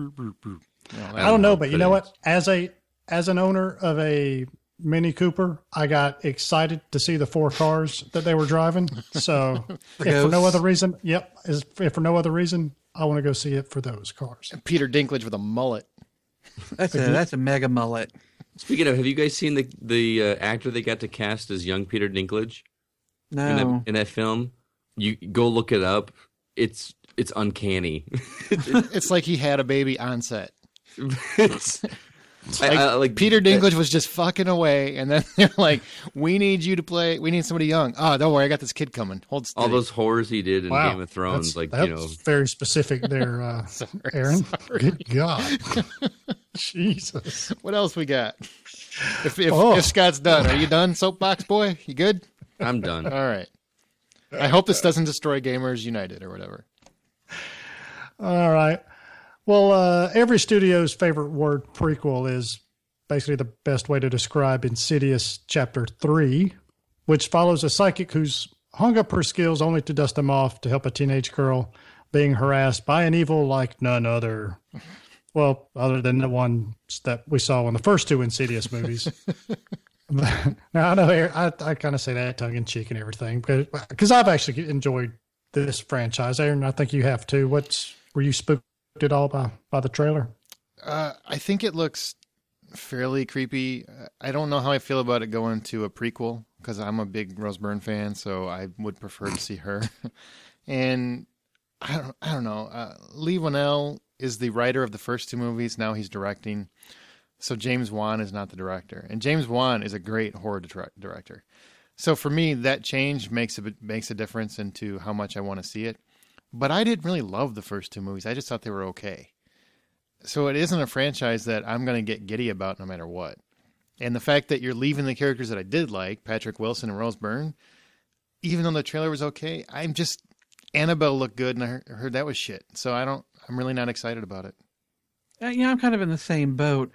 I don't know, but you know what? As an owner of a Mini Cooper, I got excited to see the 4 cars that they were driving. So, if for no other reason, if for no other reason, I want to go see it for those cars. And Peter Dinklage with a mullet. That's a mega mullet. Speaking of, have you guys seen the actor they got to cast as young Peter Dinklage? No. In that film, you go look it up. It's uncanny. It's like he had a baby on set. Like Peter Dinklage was just fucking away, and then they're like, we need somebody young. Oh, don't worry, I got this kid coming. Hold steady. All those horrors he did in Game of Thrones. That's very specific there, Aaron. Sorry. Good God. Jesus. What else we got? If Scott's done, are you done, Soapbox Boy? You good? I'm done. All right. I hope this doesn't destroy Gamers United or whatever. All right. Well, every studio's favorite word, prequel, is basically the best way to describe Insidious Chapter 3. which follows a psychic who's hung up her skills only to dust them off to help a teenage girl being harassed by an evil like none other. Well, other than the ones that we saw in the first two Insidious movies. Now, I know I kind of say that tongue in cheek and everything, because I've actually enjoyed this franchise. Aaron, I think you have too. Were you spooked at all by the trailer? I think it looks fairly creepy. I don't know how I feel about it going to a prequel, because I'm a big Rose Byrne fan, so I would prefer to see her. And I don't know. Lee Whannell is the writer of the first two movies. Now he's directing. So James Wan is not the director. And James Wan is a great horror director. So for me, that change makes a difference into how much I want to see it. But I didn't really love the first two movies. I just thought they were okay. So it isn't a franchise that I'm going to get giddy about no matter what. And the fact that you're leaving the characters that I did like, Patrick Wilson and Rose Byrne, even though the trailer was okay, Annabelle looked good, and I heard that was shit. So I'm really not excited about it. Yeah, I'm kind of in the same boat.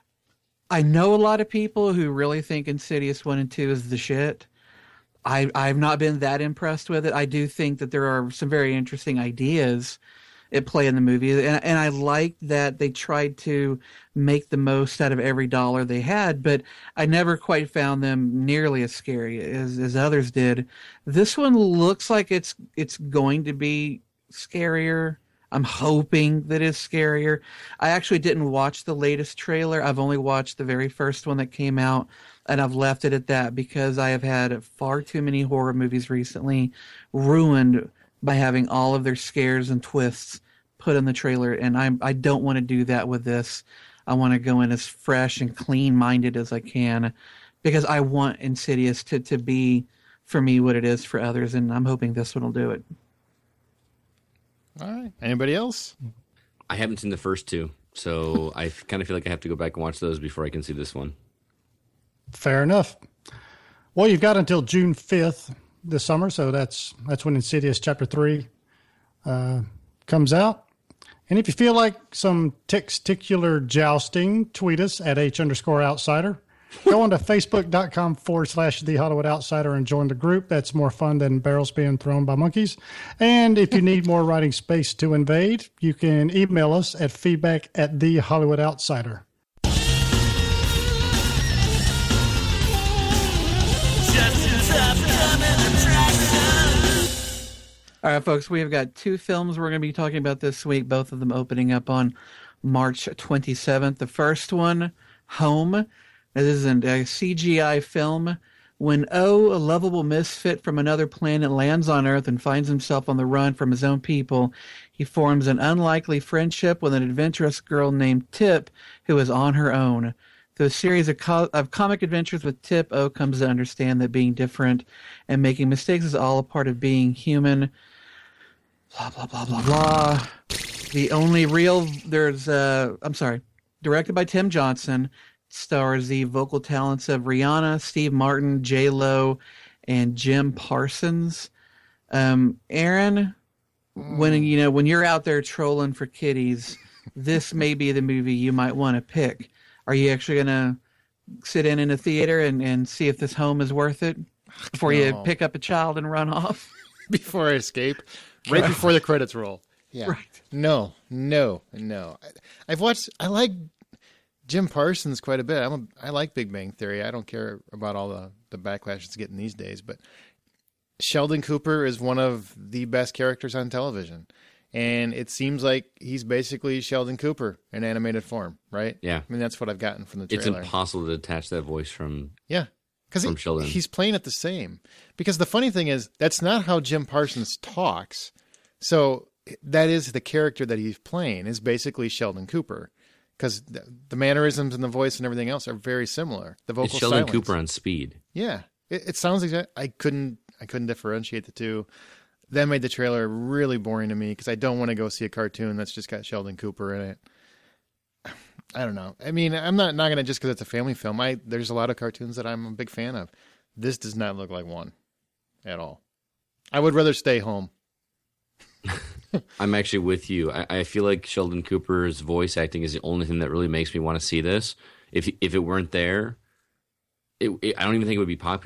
I know a lot of people who really think Insidious 1 and 2 is the shit. I've not been that impressed with it. I do think that there are some very interesting ideas at play in the movie, and I like that they tried to make the most out of every dollar they had, but I never quite found them nearly as scary as others did. This one looks like it's going to be scarier. I'm hoping that it's scarier. I actually didn't watch the latest trailer. I've only watched the very first one that came out, and I've left it at that because I have had far too many horror movies recently ruined by having all of their scares and twists put in the trailer, and I don't want to do that with this. I want to go in as fresh and clean-minded as I can because I want Insidious to be, for me, what it is for others, and I'm hoping this one will do it. All right. Anybody else? I haven't seen the first two, so I kind of feel like I have to go back and watch those before I can see this one. Fair enough. Well, you've got until June 5th this summer, so that's when Insidious Chapter 3 comes out. And if you feel like some testicular jousting, tweet us at H_outsider. Go on to Facebook.com/The Hollywood Outsider and join the group. That's more fun than barrels being thrown by monkeys. And if you need more writing space to invade, you can email us at feedback@TheHollywoodOutsider. All right, folks, we have got two films we're going to be talking about this week, both of them opening up on March 27th. The first one, Home. This is a CGI film. When O, a lovable misfit from another planet, lands on Earth and finds himself on the run from his own people, he forms an unlikely friendship with an adventurous girl named Tip, who is on her own. Through a series of comic adventures with Tip, O comes to understand that being different and making mistakes is all a part of being human. Blah, blah, blah, blah, blah. The only real... Directed by Tim Johnson. Stars the vocal talents of Rihanna, Steve Martin, J-Lo, and Jim Parsons. Aaron, when you're out there trolling for kitties, this may be the movie you might want to pick. Are you actually going to sit in a theater and see if this Home is worth it before you pick up a child and run off? Before I escape? Right before the credits roll. Yeah. Right. No. I like Jim Parsons quite a bit. I like Big Bang Theory. I don't care about all the backlash it's getting these days, but Sheldon Cooper is one of the best characters on television. And it seems like he's basically Sheldon Cooper in animated form, right? Yeah. I mean, that's what I've gotten from the trailer. It's impossible to detach that voice from because he's playing it the same. Because the funny thing is, that's not how Jim Parsons talks. So that is the character that he's playing is basically Sheldon Cooper. Because the mannerisms and the voice and everything else are very similar. The vocal It's Sheldon stylings. Cooper on speed. Yeah. It sounds like I couldn't differentiate the two. That made the trailer really boring to me because I don't want to go see a cartoon that's just got Sheldon Cooper in it. I don't know. I mean, I'm not going to just because it's a family film. There's a lot of cartoons that I'm a big fan of. This does not look like one at all. I would rather stay home. I'm actually with you. I feel like Sheldon Cooper's voice acting is the only thing that really makes me want to see this. If it weren't there, I don't even think it would be popular.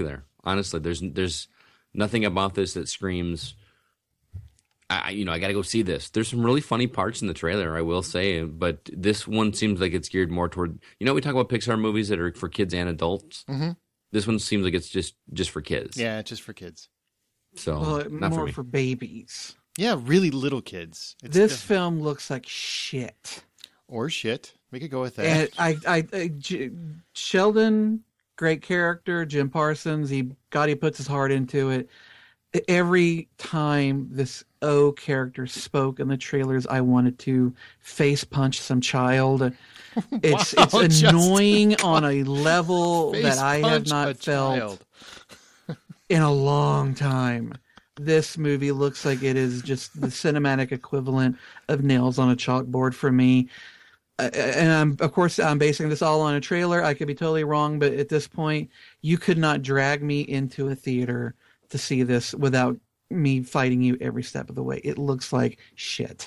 Honestly, there's nothing about this that screams, I got to go see this. There's some really funny parts in the trailer, I will say, but this one seems like it's geared more toward, we talk about Pixar movies that are for kids and adults. Mm-hmm. This one seems like it's just for kids. Yeah, just for kids. So Well, not more for for me. babies. Yeah, really little kids. This film looks like shit. or shit. We could go with that. And Sheldon, great character. Jim Parsons, he puts his heart into it. Every time this O character spoke in the trailers, I wanted to face punch some child. It's annoying on a level that I have not felt in a long time. This movie looks like it is just the cinematic equivalent of nails on a chalkboard for me. And I'm basing this all on a trailer. I could be totally wrong, but at this point, you could not drag me into a theater to see this without me fighting you every step of the way. It looks like shit.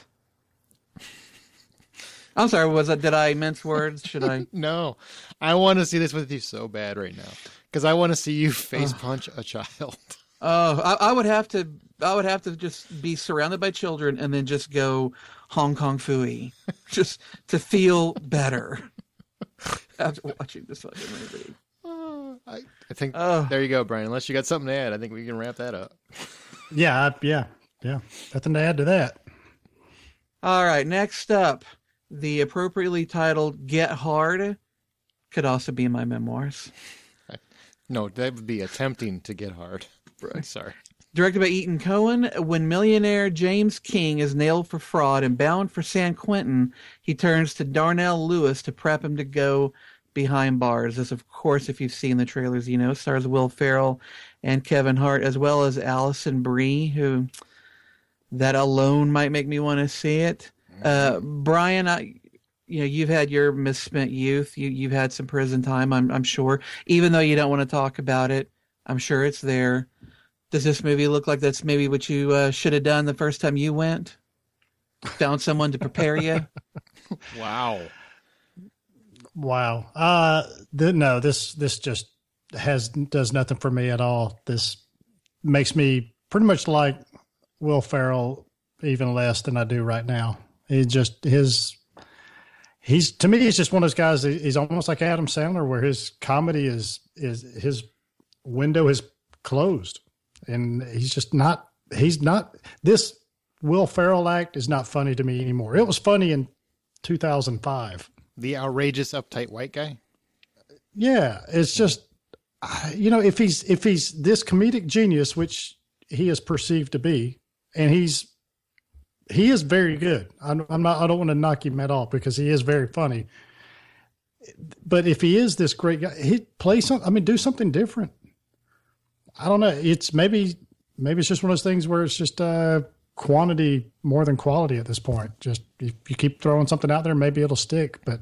I'm sorry, did I mince words? Should I? No, I want to see this with you so bad right now because I want to see you face punch a child. Oh, I would have to just be surrounded by children and then just go Hong Kong Phooey, just to feel better after watching this fucking movie. I think there you go, Brian. Unless you got something to add, I think we can wrap that up. Yeah. Nothing to add to that. All right, next up, the appropriately titled Get Hard could also be in my memoirs. No, that would be attempting to get hard. Right. Sorry. Directed by Ethan Coen, when millionaire James King is nailed for fraud and bound for San Quentin, he turns to Darnell Lewis to prep him to go behind bars. This, of course, if you've seen the trailers, stars Will Ferrell and Kevin Hart, as well as Alison Brie, who that alone might make me want to see it. Brian, you've had your misspent youth. You've had some prison time, I'm sure. Even though you don't want to talk about it, I'm sure it's there. Does this movie look like that's maybe what you should have done the first time you went? Found someone to prepare you? Wow. No, this just does nothing for me at all. This makes me pretty much like Will Ferrell even less than I do right now. He's to me, he's just one of those guys. He's almost like Adam Sandler, where his comedy is his window is closed, and he's not. This Will Ferrell act is not funny to me anymore. It was funny in 2005. The outrageous, uptight white guy. Yeah, it's just if he's this comedic genius, which he is perceived to be, and he is very good. I don't want to knock him at all because he is very funny. But if he is this great guy, he'd play do something different. I don't know. It's maybe it's just one of those things where it's just quantity more than quality at this point. Just if you keep throwing something out there, maybe it'll stick. But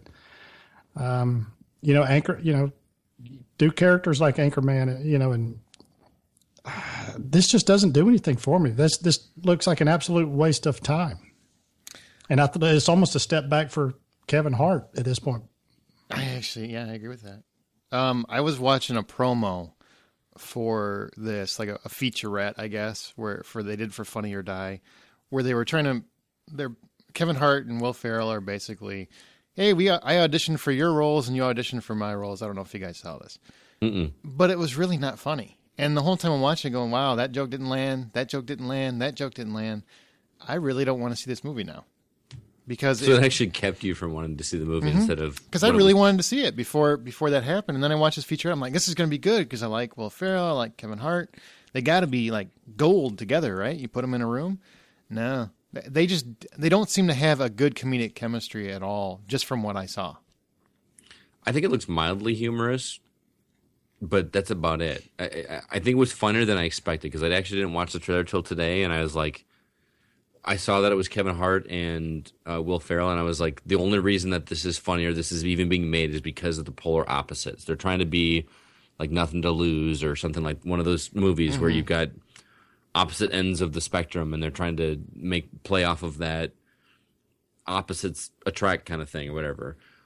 do characters like Anchorman, and this just doesn't do anything for me. This looks like an absolute waste of time. And I thought it's almost a step back for Kevin Hart at this point. I agree with that. I was watching a promo for this, like a featurette, I guess, they did For Funny or Die, where they were Kevin Hart and Will Ferrell are basically, hey, I auditioned for your roles and you auditioned for my roles. I don't know if you guys saw this. Mm-mm. But it was really not funny. And the whole time I'm watching, going, wow, that joke didn't land. That joke didn't land. That joke didn't land. I really don't want to see this movie now. Because it actually kept you from wanting to see the movie instead of... Because I really wanted to see it before that happened. And then I watched this feature. I'm like, this is going to be good because I like Will Ferrell. I like Kevin Hart. They got to be like gold together, right? You put them in a room. No. They don't seem to have a good comedic chemistry at all, just from what I saw. I think it looks mildly humorous, but that's about it. I think it was funnier than I expected because I actually didn't watch the trailer till today, and I was like, I saw that it was Kevin Hart and Will Ferrell, and I was like, the only reason that this is funny or this is even being made is because of the polar opposites. They're trying to be like Nothing to Lose or something like one of those movies where you've got opposite ends of the spectrum, and they're trying to play off of that opposites attract kind of thing or whatever.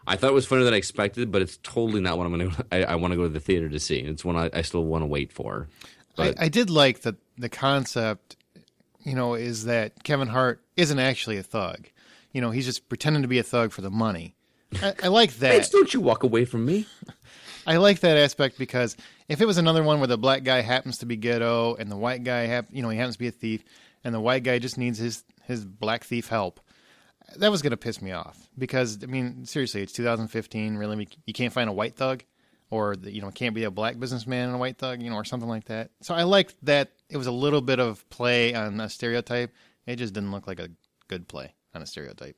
I thought it was funnier than I expected, but it's totally not what I want to go to the theater to see. It's one I still want to wait for. But I did like the concept, is that Kevin Hart isn't actually a thug. He's just pretending to be a thug for the money. I like that. Vince, don't you walk away from me. I like that aspect because if it was another one where the black guy happens to be ghetto and the white guy, he happens to be a thief, and the white guy just needs his black thief help, that was going to piss me off. Because, seriously, it's 2015. Really, you can't find a white thug, or it can't be a black businessman and a white thug, or something like that. So I liked that it was a little bit of play on a stereotype. It just didn't look like a good play on a stereotype.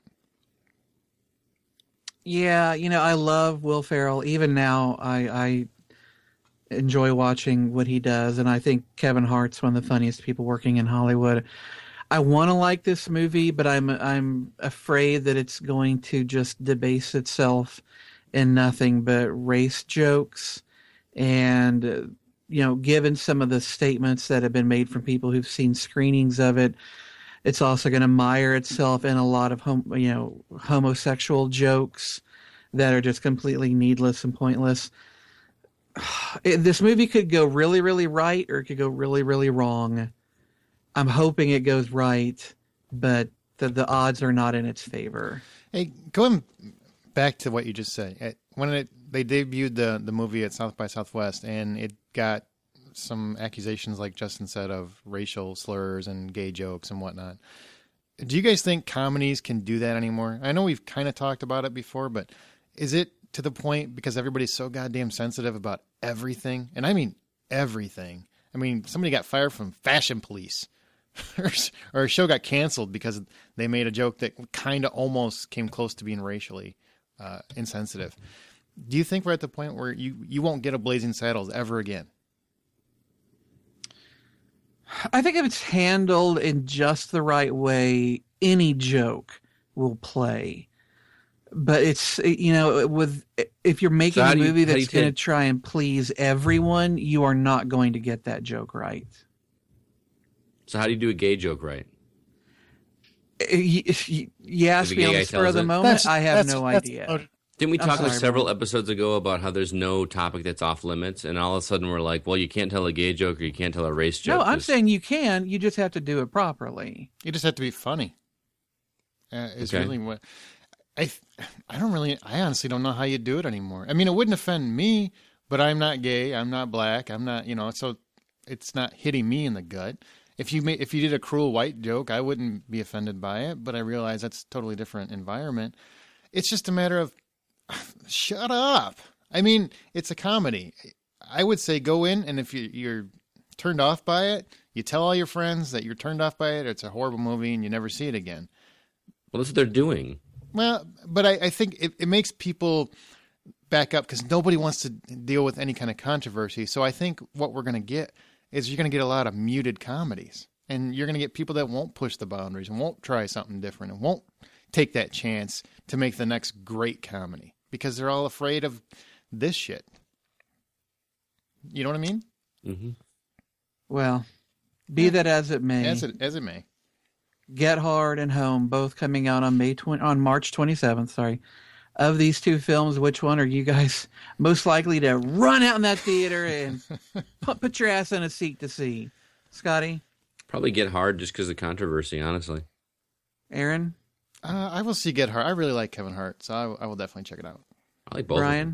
Yeah, I love Will Ferrell. Even now, I enjoy watching what he does, and I think Kevin Hart's one of the funniest people working in Hollywood. I want to like this movie, but I'm afraid that it's going to just debase itself in nothing but race jokes, and given some of the statements that have been made from people who've seen screenings of it, it's also going to mire itself in a lot of homosexual jokes that are just completely needless and pointless. This movie could go really, really right, or it could go really, really wrong. I'm hoping it goes right, but the odds are not in its favor. Hey, going back to what you just said, when they debuted the movie at South by Southwest, and it got some accusations, like Justin said, of racial slurs and gay jokes and whatnot. Do you guys think comedies can do that anymore? I know we've kind of talked about it before, but is it to the point because everybody's so goddamn sensitive about everything? And I mean everything. Somebody got fired from Fashion Police or a show got canceled because they made a joke that kind of almost came close to being racially insensitive. Do you think we're at the point where you won't get a Blazing Saddles ever again? I think if it's handled in just the right way, any joke will play. But it's, if you're making a movie that's going to try and please everyone, you are not going to get that joke right. So how do you do a gay joke right? You asked me on the spur of the moment, I have no idea. Didn't we talk several episodes ago about how there's no topic that's off limits, and all of a sudden we're like, well, you can't tell a gay joke or you can't tell a race joke? No, I'm saying you can. You just have to do it properly. You just have to be funny. It's really what I honestly don't know how you do it anymore. It wouldn't offend me, but I'm not gay. I'm not black. I'm not, so it's not hitting me in the gut. If you did a cruel white joke, I wouldn't be offended by it, but I realize that's a totally different environment. It's just a matter of shut up. It's a comedy. I would say go in, and if you're turned off by it, you tell all your friends that you're turned off by it, or it's a horrible movie, and you never see it again. Well, that's what they're doing. Well, but I think it makes people back up because nobody wants to deal with any kind of controversy. So I think what we're going to get is you're going to get a lot of muted comedies, and you're going to get people that won't push the boundaries and won't try something different and won't take that chance to make the next great comedy because they're all afraid of this shit. You know what I mean? Mm-hmm. Well, be that as it may. As it may. Get Hard and Home, both coming out on March 27th. Sorry, of these two films, which one are you guys most likely to run out in that theater and put your ass in a seat to see? Scotty? Probably Get Hard just because of controversy, honestly. Aaron? I will see Get Hard. I really like Kevin Hart, so I will definitely check it out. I like both. Brian?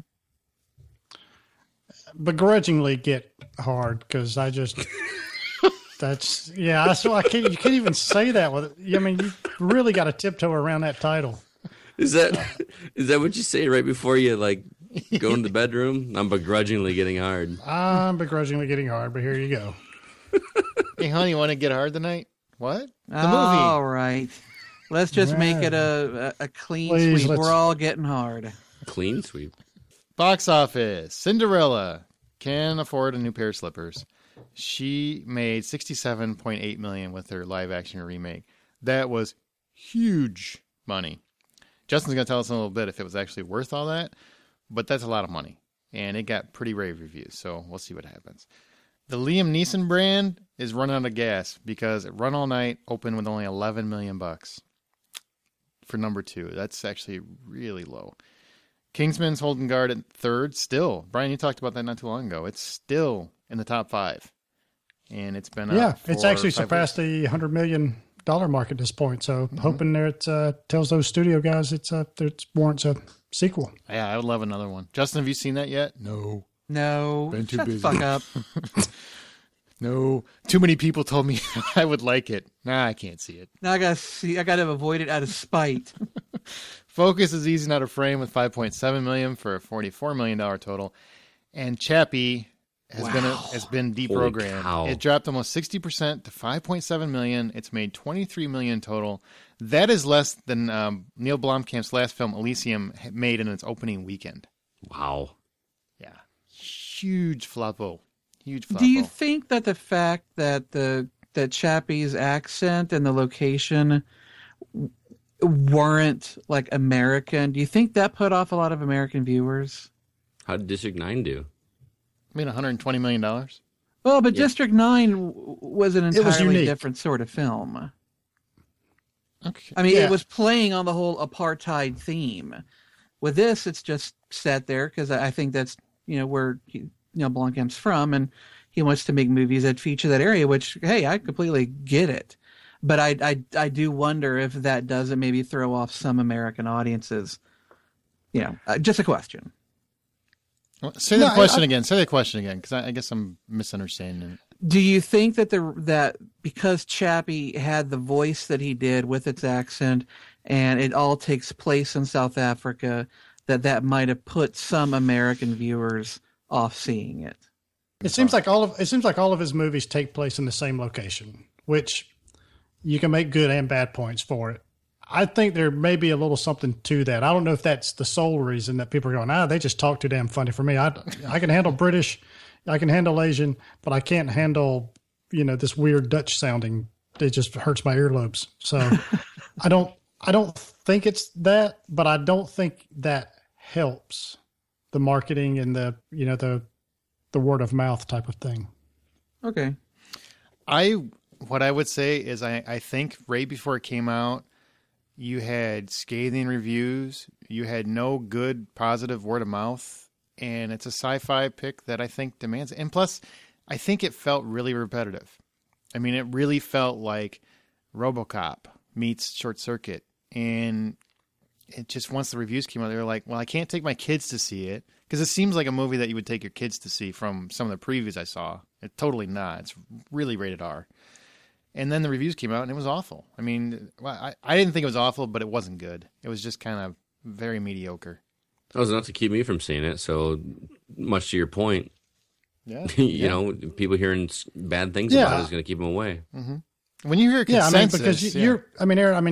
Begrudgingly Get Hard because I just... That's so you can't even say that with it. You really got to tiptoe around that title. Is that what you say right before you go into the bedroom? I'm begrudgingly getting hard. I'm begrudgingly getting hard, but here you go. Hey, honey, you want to get hard tonight? What? The movie. All right. Let's just make it a clean sweep. We're all getting hard. Clean sweep. Box office. Cinderella can afford a new pair of slippers. She made $67.8 million with her live action remake. That was huge money. Justin's going to tell us in a little bit if it was actually worth all that, but that's a lot of money. And it got pretty rave reviews, so we'll see what happens. The Liam Neeson brand is running out of gas because Run All Night opened with only $11 million for number 2. That's actually really low. Kingsman's holding guard at third still. Brian, you talked about that not too long ago. It's still in the top 5. And it's been it's actually surpassed the $100 million mark at this point. So hoping that it tells those studio guys it warrants a sequel. Yeah, I would love another one. Justin, have you seen that yet? No. No. Been too Shut busy. the fuck up. No. Too many people told me I would like it. Nah, I can't see it. Now I gotta avoid it out of spite. Focus is easing out of frame with $5.7 million for a $44 million total. And Chappie has been deprogrammed. Holy cow. It dropped almost 60% to $5.7 million. It's made $23 million total. That is less than Neil Blomkamp's last film, Elysium, made in its opening weekend. Wow. Yeah. Huge floppo. Huge floppo. Do you think that the fact that that Chappie's accent and the location weren't like American, do you think that put off a lot of American viewers? How did District 9 do? I mean, $120 million? Well, but District 9 was an entirely unique. different sort of film. Okay. I mean, Yeah. it was playing on the whole apartheid theme. With this, it's just set there because I think that's where Blomkamp's from, and he wants to make movies that feature that area. Which, hey, I completely get it, but I do wonder if that doesn't maybe throw off some American audiences. Just a question. Say the question again. Say the question again, because I guess I'm misunderstanding it. Do you think that that because Chappie had the voice that he did with its accent, and it all takes place in South Africa, that might have put some American viewers off seeing it? It seems like all of his movies take place in the same location, which you can make good and bad points for it. I think there may be a little something to that. I don't know if that's the sole reason that people are going, they just talk too damn funny for me. I can handle British, I can handle Asian, but I can't handle, this weird Dutch sounding. It just hurts my earlobes. So I don't think it's that, but I don't think that helps the marketing and the word of mouth type of thing. Okay. What I would say is I think right before it came out, you had scathing reviews. You had no good, positive word of mouth. And it's a sci-fi pick that I think demands it. And plus, I think it felt really repetitive. I mean, it really felt like RoboCop meets Short Circuit. And it just, once the reviews came out, they were like, well, I can't take my kids to see it. Because it seems like a movie that you would take your kids to see from some of the previews I saw. It's totally not. It's really rated R. And then the reviews came out, and it was awful. I mean, I didn't think it was awful, but it wasn't good. It was just kind of very mediocre. That was enough to keep me from seeing it. So, much to your point, Yeah. People hearing bad things about it is going to keep them away. Mm-hmm. When you hear consensus, because Aaron,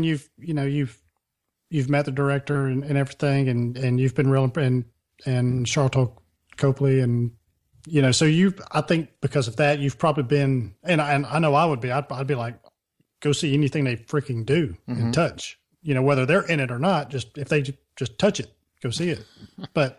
you've met the director and everything, and you've been real, and Charlton Copley, and so I think because of that, you've probably been, and I know I would be, I'd be like, go see anything they freaking do and touch, whether they're in it or not, just if they just touch it, go see it. But,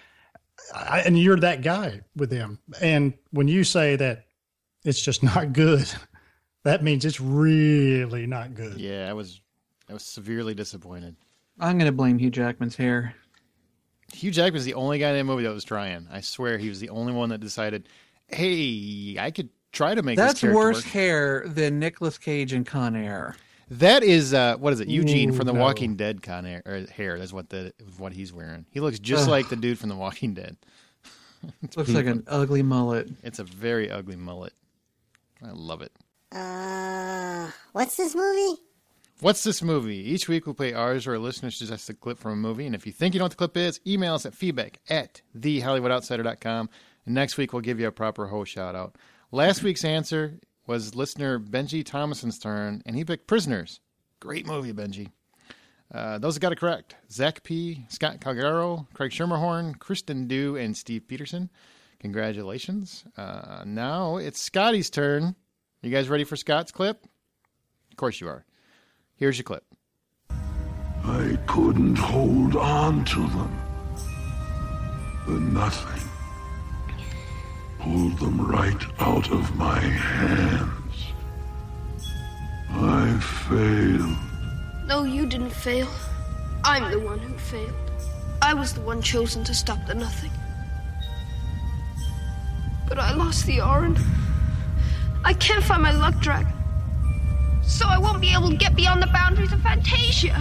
and you're that guy with them. And when you say that it's just not good, that means it's really not good. Yeah, I was severely disappointed. I'm going to blame Hugh Jackman's hair. Hugh Jackman was the only guy in that movie that was trying. I swear he was the only one that decided, hey, I could try to make this character worse work. hair than Nicolas Cage in Con Air. That is, what is it? Eugene from The Walking Dead hair. That's what he's wearing. He looks just like the dude from The Walking Dead. Looks like an ugly mullet. It's a very ugly mullet. I love it. What's this movie? What's this movie? Each week we'll play ours or our listeners suggest a clip from a movie. And if you think you know what the clip is, email us at feedback@thehollywoodoutsiders.com. And next week we'll give you a proper host shout out. Last week's answer was listener Benji Thomason's turn, and he picked Prisoners. Great movie, Benji. Those that got it correct: Zach P., Scott Calgaro, Craig Schermerhorn, Kristen Dew, and Steve Peterson. Congratulations. Now it's Scotty's turn. You guys ready for Scott's clip? Of course you are. Here's your clip. I couldn't hold on to them. The nothing pulled them right out of my hands. I failed. No, you didn't fail. I'm the one who failed. I was the one chosen to stop the nothing. But I lost the Auryn. I can't find my luck dragon. So I won't be able to get beyond the boundaries of Fantasia.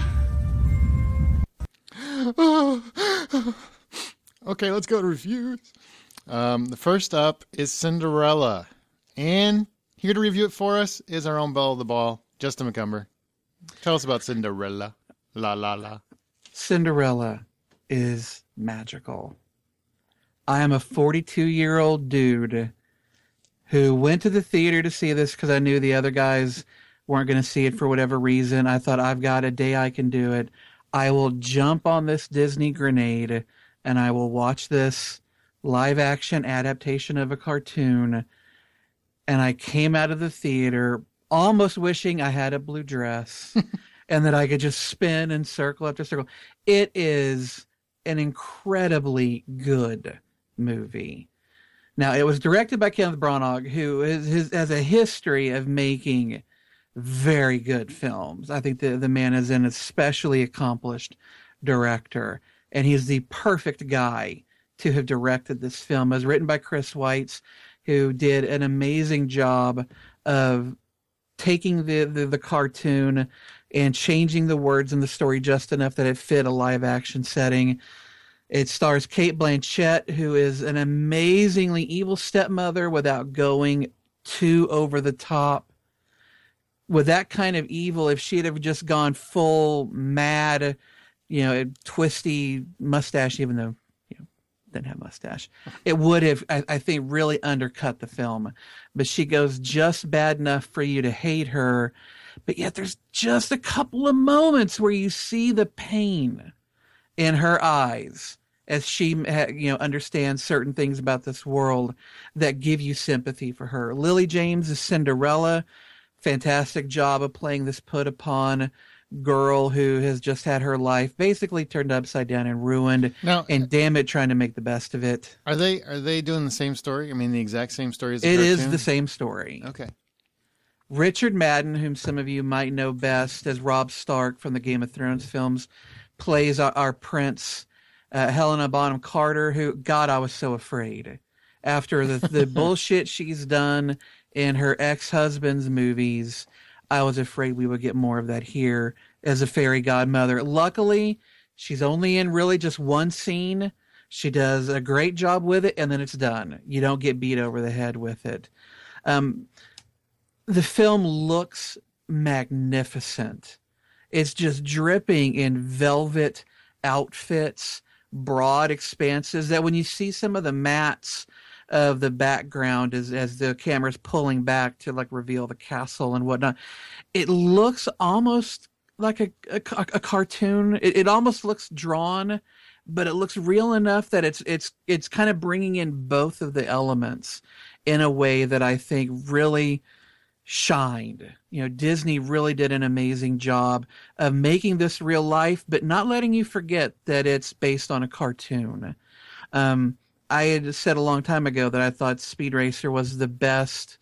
Okay, let's go to reviews. The first up is Cinderella. And here to review it for us is our own belle of the ball, Justin McCumber. Tell us about Cinderella. La la la. Cinderella is magical. I am a 42-year-old dude who went to the theater to see this because I knew the other guys weren't going to see it for whatever reason. I thought, I've got a day I can do it. I will jump on this Disney grenade and I will watch this live-action adaptation of a cartoon. And I came out of the theater almost wishing I had a blue dress and that I could just spin and circle after circle. It is an incredibly good movie. Now, it was directed by Kenneth Branagh, who has a history of making very good films. I think the man is an especially accomplished director, and he's the perfect guy to have directed this film. It was written by Chris Weitz, who did an amazing job of taking the cartoon and changing the words in the story just enough that it fit a live-action setting. It stars Cate Blanchett, who is an amazingly evil stepmother without going too over the top. With that kind of evil, if she'd have just gone full mad, twisty mustache, even though, didn't have mustache, it would have, I think, really undercut the film. But she goes just bad enough for you to hate her. But yet there's just a couple of moments where you see the pain in her eyes as she, understands certain things about this world that give you sympathy for her. Lily James is Cinderella. Fantastic job of playing this put upon girl who has just had her life basically turned upside down and ruined. Now, and damn it, trying to make the best of it. Are they doing the same story? I mean, the exact same story as the It cartoon? is the same story. Okay. Richard Madden, whom some of you might know best as Robb Stark from the Game of Thrones films, plays our prince. Helena Bonham Carter, who, God, I was so afraid. After the bullshit she's done in her ex-husband's movies, I was afraid we would get more of that here as a fairy godmother. Luckily, she's only in really just one scene. She does a great job with it, and then it's done. You don't get beat over the head with it. The film looks magnificent. It's just dripping in velvet outfits, broad expanses, that when you see some of the mats of the background as the camera's pulling back to reveal the castle and whatnot, it looks almost like a cartoon. It almost looks drawn, but it looks real enough that it's kind of bringing in both of the elements in a way that I think really shined. Disney really did an amazing job of making this real life, but not letting you forget that it's based on a cartoon. I had said a long time ago that I thought Speed Racer was the best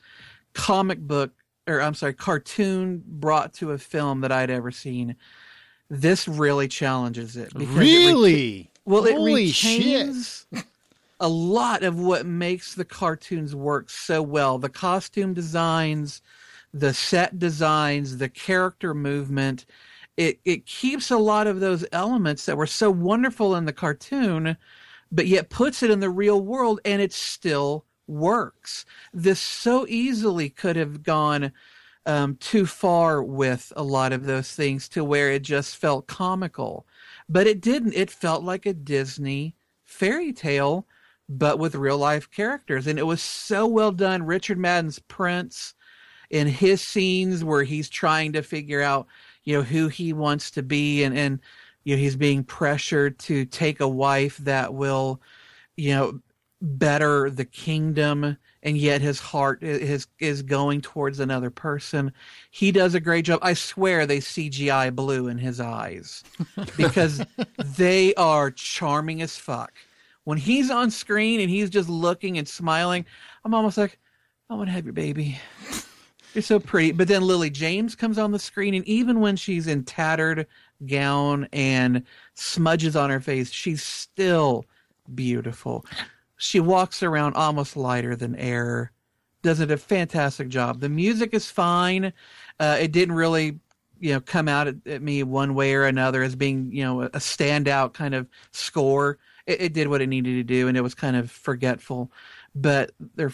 cartoon brought to a film that I'd ever seen. This really challenges it. Really? It Holy retains a lot of what makes the cartoons work so well. The costume designs, the set designs, the character movement. It keeps a lot of those elements that were so wonderful in the cartoon, but yet puts it in the real world, and it still works. This so easily could have gone too far with a lot of those things to where it just felt comical. But it didn't. It felt like a Disney fairy tale, but with real life characters. And it was so well done. Richard Madden's Prince, in his scenes where he's trying to figure out, who he wants to be, and he's being pressured to take a wife that will, better the kingdom, and yet his heart is going towards another person. He does a great job. I swear they CGI blue in his eyes because they are charming as fuck. When he's on screen and he's just looking and smiling, I'm almost like, I want to have your baby. You're so pretty. But then Lily James comes on the screen, and even when she's in tattered gown and smudges on her face, she's still beautiful. She walks around almost lighter than air. Does a fantastic job. The music is fine. It didn't really, come out at me one way or another as being, a standout kind of score. It did what it needed to do, and it was kind of forgettable. But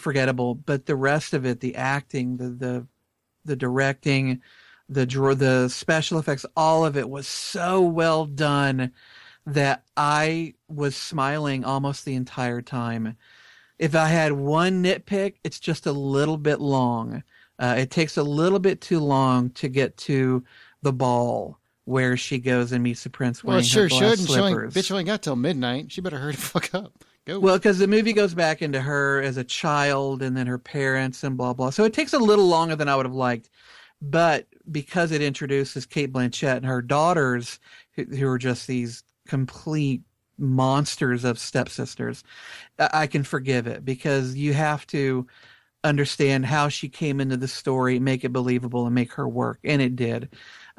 the rest of it, the acting, the directing, the special effects, all of it was so well done that I was smiling almost the entire time. If I had one nitpick, it's just a little bit long. It takes a little bit too long to get to the ball where she goes and meets the prince wearing her glass slippers. Bitch only got till midnight. She better hurry the fuck up. Go. Well, because the movie goes back into her as a child and then her parents and blah, blah. So it takes a little longer than I would have liked. But because it introduces Cate Blanchett and her daughters, who are just these complete monsters of stepsisters, I can forgive it, because you have to understand how she came into the story, make it believable, and make her work. And it did.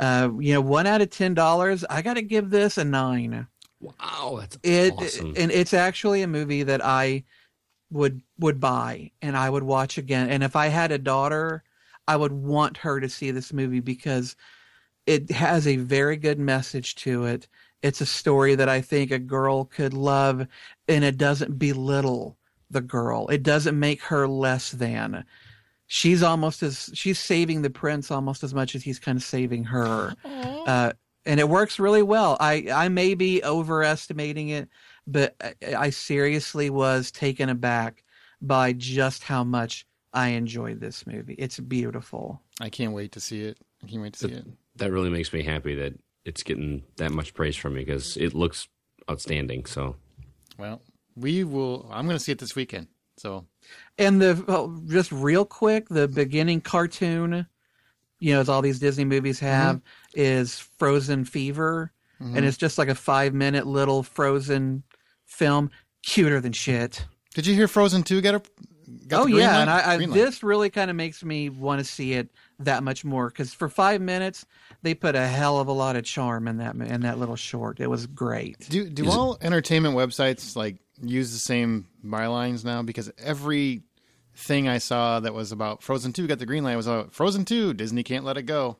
1 out of $10, I got to give this a 9. Wow, that's awesome. And it's actually a movie that I would buy and I would watch again. And if I had a daughter, I would want her to see this movie because it has a very good message to it. It's a story that I think a girl could love, and it doesn't belittle the girl. It doesn't make her less than. She's saving the prince almost as much as he's kind of saving her. And it works really well. I may be overestimating it, but I seriously was taken aback by just how much I enjoyed this movie. It's beautiful. I can't wait to see it. That really makes me happy that it's getting that much praise from me, because it looks outstanding. So, well, I'm going to see it this weekend. So, and just real quick, the beginning cartoon, as all these Disney movies have, is Frozen Fever, and it's just like a 5-minute little Frozen film, cuter than shit. Did you hear Frozen 2 got oh yeah, and this really kind of makes me want to see it that much more, because for 5 minutes they put a hell of a lot of charm in that little short. It was great. Do all entertainment websites like use the same bylines now? Because every thing I saw that was about Frozen 2 got the green light was about Frozen 2, Disney can't let it go.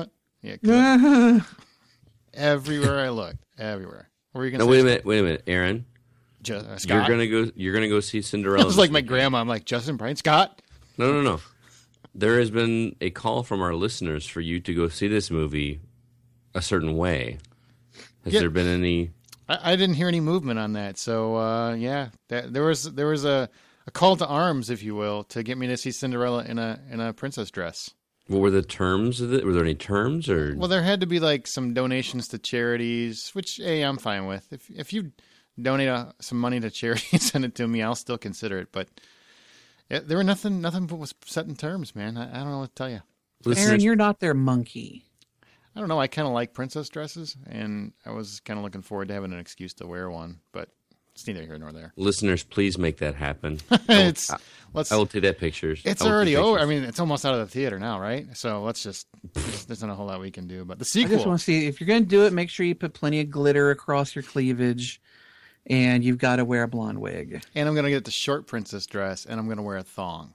Everywhere I looked, everywhere. What were you gonna say? Wait a minute, Aaron. Scott? You're gonna go see Cinderella. It was like my grandma. I'm like, Justin, Brian, Scott. No. There has been a call from our listeners for you to go see this movie a certain way. Has there been any? I didn't hear any movement on that. So there was a call to arms, if you will, to get me to see Cinderella in a princess dress. What were the terms of it? Were there any terms, or? Well, there had to be like some donations to charities, which I'm fine with. If you donate some money to charity and send it to me, I'll still consider it. But there were nothing was set in terms, man. I don't know what to tell you. Aaron, you're not their monkey. I don't know. I kind of like princess dresses, and I was kind of looking forward to having an excuse to wear one, but it's neither here nor there. Listeners, please make that happen. I will take that pictures. It's already over. I mean, it's almost out of the theater now, right? So there's not a whole lot we can do. But the sequel. I just want to see, if you're going to do it, make sure you put plenty of glitter across your cleavage, and you've got to wear a blonde wig. And I'm going to get the short princess dress, and I'm going to wear a thong.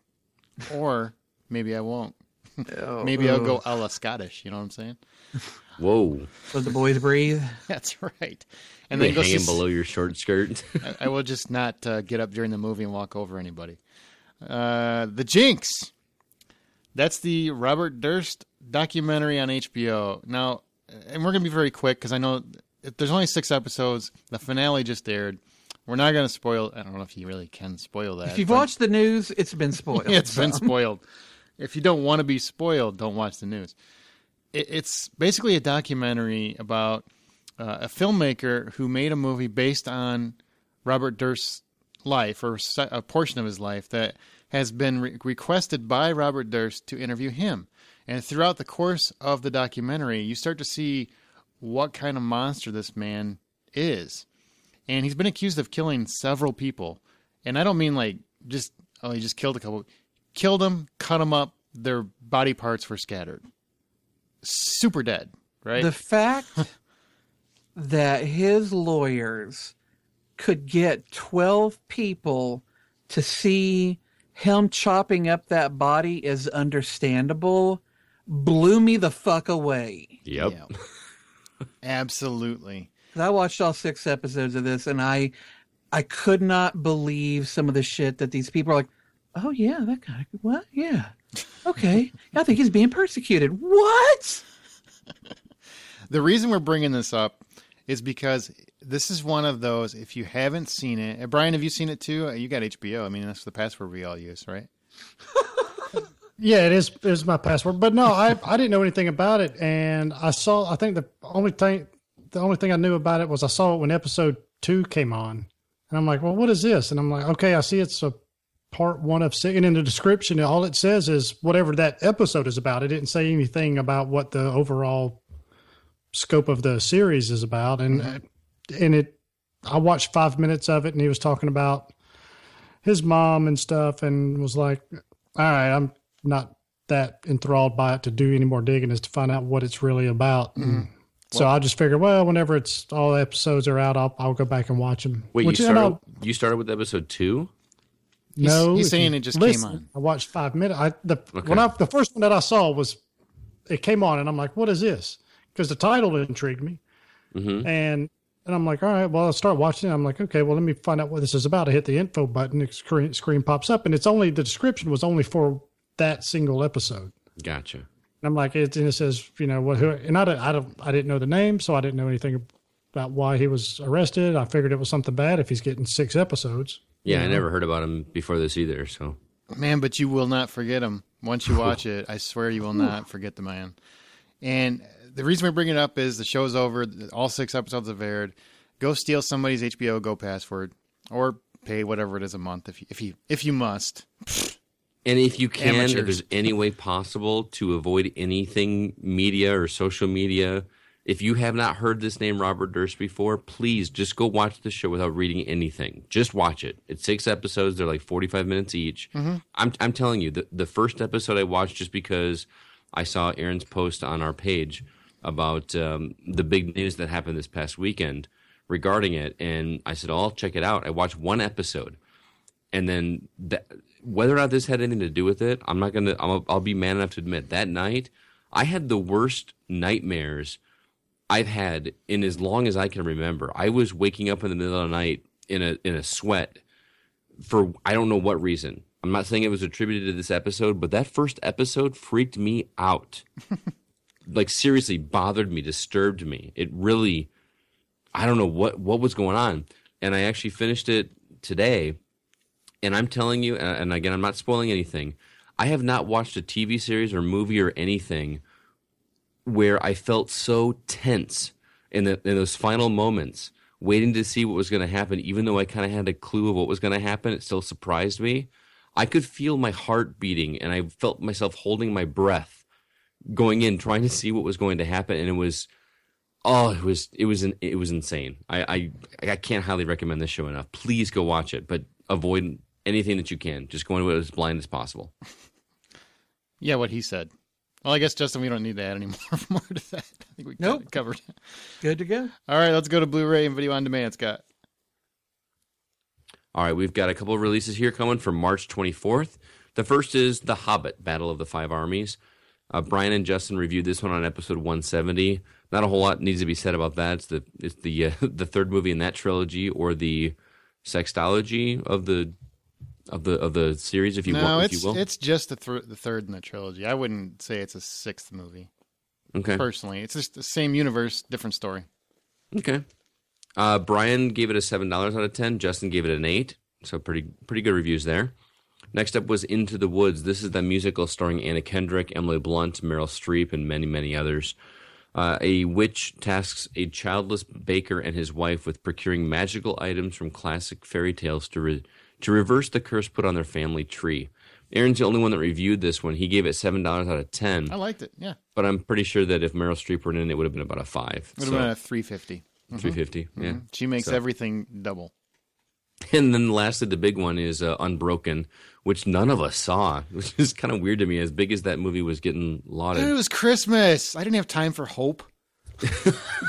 Or maybe I won't. Maybe I'll go a la Scottish. You know what I'm saying? Whoa. So the boys breathe? That's right. And then hanging below your short skirt. I will just not get up during the movie and walk over anybody. The Jinx. That's the Robert Durst documentary on HBO. Now, and we're going to be very quick because I know there's only 6 episodes. The finale just aired. We're not going to spoil. I don't know if you really can spoil that. If you've watched the news, it's been spoiled. It's been spoiled. If you don't want to be spoiled, don't watch the news. It's basically a documentary about a filmmaker who made a movie based on Robert Durst's life, or a portion of his life, that has been requested by Robert Durst to interview him. And throughout the course of the documentary, you start to see what kind of monster this man is. And he's been accused of killing several people. And I don't mean like he just killed a couple. Killed them, cut them up, their body parts were scattered. Super dead, right? The fact that his lawyers could get 12 people to see him chopping up that body is understandable blew me the fuck away. Yep. Yeah. Absolutely. I watched all 6 episodes of this, and I could not believe some of the shit that these people are like, oh, yeah, that guy, what? Yeah. Okay. I think he's being persecuted. What? The reason we're bringing this up is because this is one of those, if you haven't seen it, Brian, have you seen it too? You got HBO. I mean, that's the password we all use, right? Yeah, it is my password. But no, I didn't know anything about it. And I think the only thing I knew about it was I saw it when episode 2 came on. And I'm like, well, what is this? And I'm like, okay, I see it's a part 1 of 6. And in the description, all it says is whatever that episode is about. It didn't say anything about what the overall scope of the series is about. And I watched 5 minutes of it, and he was talking about his mom and stuff, and was like, all right, I'm not that enthralled by it to do any more digging as to find out what it's really about. Mm-hmm. So I just figured, well, whenever all the episodes are out, I'll go back and watch them. Wait, you started with episode 2? No, he's saying it just came on. I watched 5 minutes. The first one that I saw it came on, and I'm like, what is this? Because the title intrigued me, and I'm like, all right, well, I'll start watching it. I'm like, okay, well, let me find out what this is about. I hit the info button, the screen pops up, and the description was only for that single episode. Gotcha. And I'm like, it says, and I didn't know the name, so I didn't know anything about why he was arrested. I figured it was something bad if he's getting 6 episodes. Yeah, I never heard about him before this either. So, man, but you will not forget him once you watch it. I swear you will not forget the man. And the reason we bring it up is the show's over. All 6 episodes have aired. Go steal somebody's HBO Go password, or pay whatever it is a month if you must. And if you can, Amateurs. if there's any way possible to avoid anything media or social media, if you have not heard this name Robert Durst before, please just go watch the show without reading anything. Just watch it. It's 6 episodes. They're like 45 minutes each. Mm-hmm. I'm telling you, the first episode I watched just because I saw Aaron's post on our page about the big news that happened this past weekend regarding it, and I said, I'll check it out. I watched 1 episode, and then whether or not this had anything to do with it, I'll be man enough to admit that night I had the worst nightmares I've had in as long as I can remember. I was waking up in the middle of the night in a sweat for I don't know what reason. I'm not saying it was attributed to this episode, but that first episode freaked me out. Like, seriously, bothered me, disturbed me. It really, I don't know what was going on. And I actually finished it today. And I'm telling you, and again, I'm not spoiling anything, I have not watched a TV series or movie or anything where I felt so tense in those final moments, waiting to see what was going to happen, even though I kind of had a clue of what was going to happen. It still surprised me. I could feel my heart beating, and I felt myself holding my breath, going in, trying to see what was going to happen, and it was insane. I can't highly recommend this show enough. Please go watch it, but avoid anything that you can. Just go into it as blind as possible. Yeah, what he said. Well, I guess, Justin, we don't need to add any more to that. I think we covered it. Good to go. All right, let's go to Blu-ray and video on demand, Scott. All right, we've got a couple of releases here coming for March 24th. The first is The Hobbit, Battle of the Five Armies. Brian and Justin reviewed this one on episode 170. Not a whole lot needs to be said about that. It's the third movie in that trilogy, or the sextology of the series, if you will. It's just the third in the trilogy. I wouldn't say it's a 6th movie. Okay. Personally, it's just the same universe, different story. Okay. Brian gave it a $7 out of 10. Justin gave it an 8. So pretty good reviews there. Next up was Into the Woods. This is the musical starring Anna Kendrick, Emily Blunt, Meryl Streep, and many, many others. A witch tasks a childless baker and his wife with procuring magical items from classic fairy tales to reverse the curse put on their family tree. Aaron's the only one that reviewed this one. He gave it $7 out of 10. I liked it, yeah. But I'm pretty sure that if Meryl Streep were in it would have been about a 5. It would have been a 350. 350, yeah. Mm-hmm. She makes everything double. And then lastly, the big one is Unbroken, which none of us saw, which is kind of weird to me, as big as that movie was getting lauded. Dude, it was Christmas. I didn't have time for hope.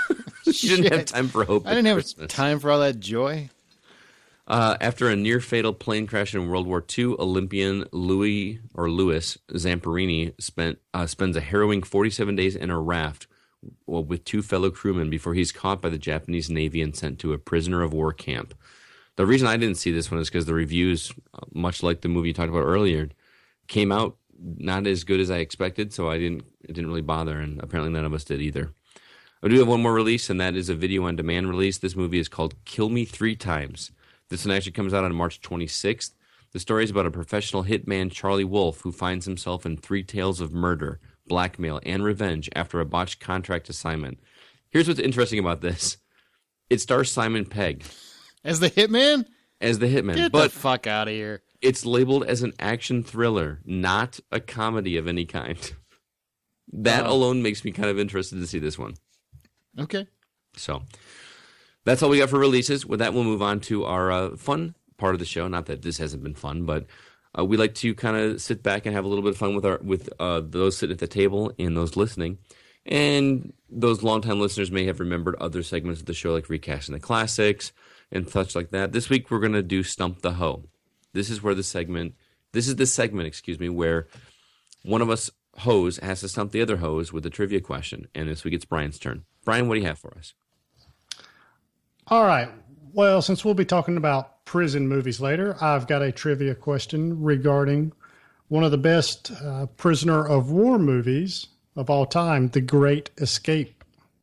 You didn't have time for hope. I didn't have Christmas. time for all that joy. After a near-fatal plane crash in World War II, Olympian Louis Zamperini spends a harrowing 47 days in a raft with 2 fellow crewmen before he's caught by the Japanese Navy and sent to a prisoner of war camp. The reason I didn't see this one is because the reviews, much like the movie you talked about earlier, came out not as good as I expected, so it didn't really bother, and apparently none of us did either. I do have one more release, and that is a video-on-demand release. This movie is called Kill Me 3 Times. This one actually comes out on March 26th. The story is about a professional hitman, Charlie Wolf, who finds himself in 3 tales of murder, blackmail, and revenge after a botched contract assignment. Here's what's interesting about this. It stars Simon Pegg. As the hitman? As the hitman. Get the fuck out of here. It's labeled as an action thriller, not a comedy of any kind. That alone makes me kind of interested to see this one. Okay. So that's all we got for releases. With that, we'll move on to our fun part of the show. Not that this hasn't been fun, but we like to kind of sit back and have a little bit of fun with those sitting at the table and those listening. And those longtime listeners may have remembered other segments of the show, like recasting the classics and such like that. This week, we're going to do Stump the Hoe. This is the segment, where one of us hoes has to stump the other hose with a trivia question. And this week, it's Brian's turn. Brian, what do you have for us? All right. Well, since we'll be talking about prison movies later, I've got a trivia question regarding one of the best prisoner of war movies of all time, The Great Escape.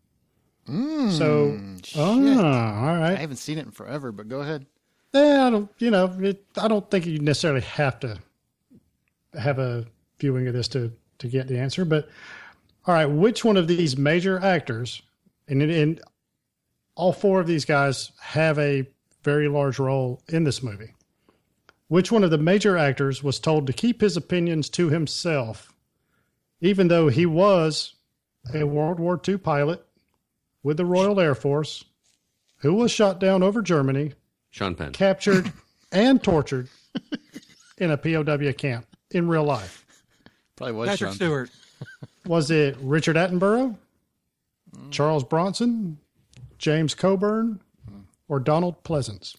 Shit. All right. I haven't seen it in forever, but go ahead. I don't think you necessarily have to have a viewing of this to get the answer. But all right, which one of these major actors, and all 4 of these guys have a very large role in this movie. Which one of the major actors was told to keep his opinions to himself, even though he was a World War II pilot with the Royal Air Force, who was shot down over Germany, Sean Penn. captured and tortured in a POW camp in real life? Probably was Patrick Sean. Stewart. Was it Richard Attenborough, Charles Bronson, James Coburn, or Donald Pleasance?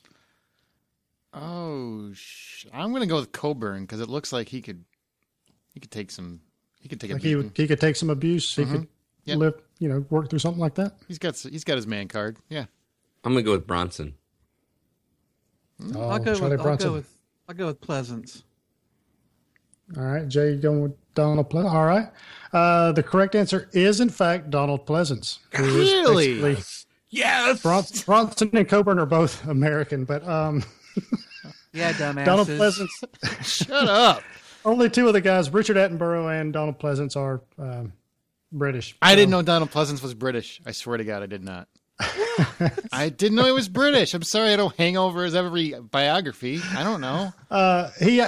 Oh, I'm going to go with Coburn because it looks like he could take some. He could take a beating. He could take some abuse. He could Yep. work through something like that. He's got his man card. Yeah. I'm going to go with Bronson. Oh, I'll go Charlie Bronson. with Pleasance. All right, Jay, going with Donald Pleasance. All right. The correct answer is, in fact, Donald Pleasance. who is Really? basically- Yes! Bronson and Coburn are both American, but Yeah, dumbasses. Donald Pleasance, Shut up. only 2 of the guys, Richard Attenborough and Donald Pleasance, are British. I didn't know Donald Pleasance was British. I swear to God, I did not. I didn't know he was British. I'm sorry I don't hang over his every biography. I don't know. He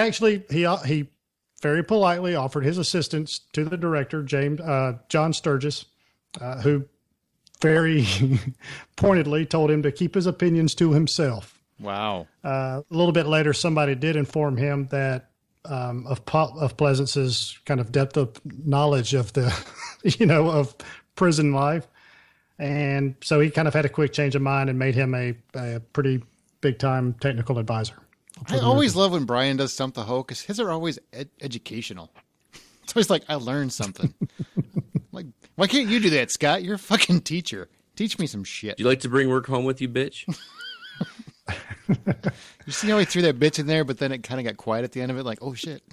very politely offered his assistance to the director, John Sturgis, who very pointedly told him to keep his opinions to himself. Wow. A little bit later, somebody did inform him that of Pleasance's kind of depth of knowledge of the, of prison life. And so he kind of had a quick change of mind and made him a pretty big time technical advisor. I always love when Brian does Stump the Hoe because his are always educational. It's always like, I learned something. Like, why can't you do that, Scott? You're a fucking teacher. Teach me some shit. Do you like to bring work home with you, bitch? You see how he threw that bitch in there, but then it kind of got quiet at the end of it? Like, oh, shit.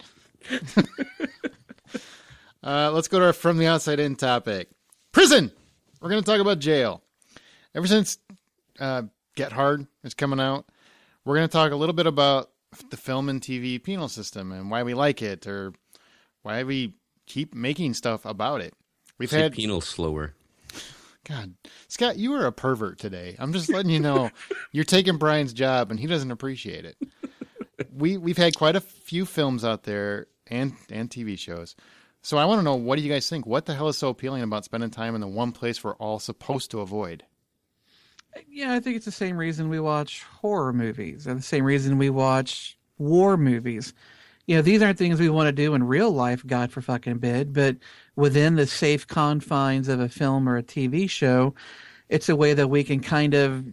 Let's go to our From the Outside In topic. Prison! We're going to talk about jail. Ever since Get Hard is coming out, we're going to talk a little bit about the film and TV penal system and why we like it or why we keep making stuff about it. We've Say had penal slower. God, Scott, you are a pervert today. I'm just letting you know you're taking Brian's job and he doesn't appreciate it. We've had quite a few films out there and TV shows. So I want to know, what do you guys think? What the hell is so appealing about spending time in the one place we're all supposed to avoid? Yeah, I think it's the same reason we watch horror movies and the same reason we watch war movies. These aren't things we want to do in real life, God for fucking bid, but within the safe confines of a film or a TV show, it's a way that we can kind of,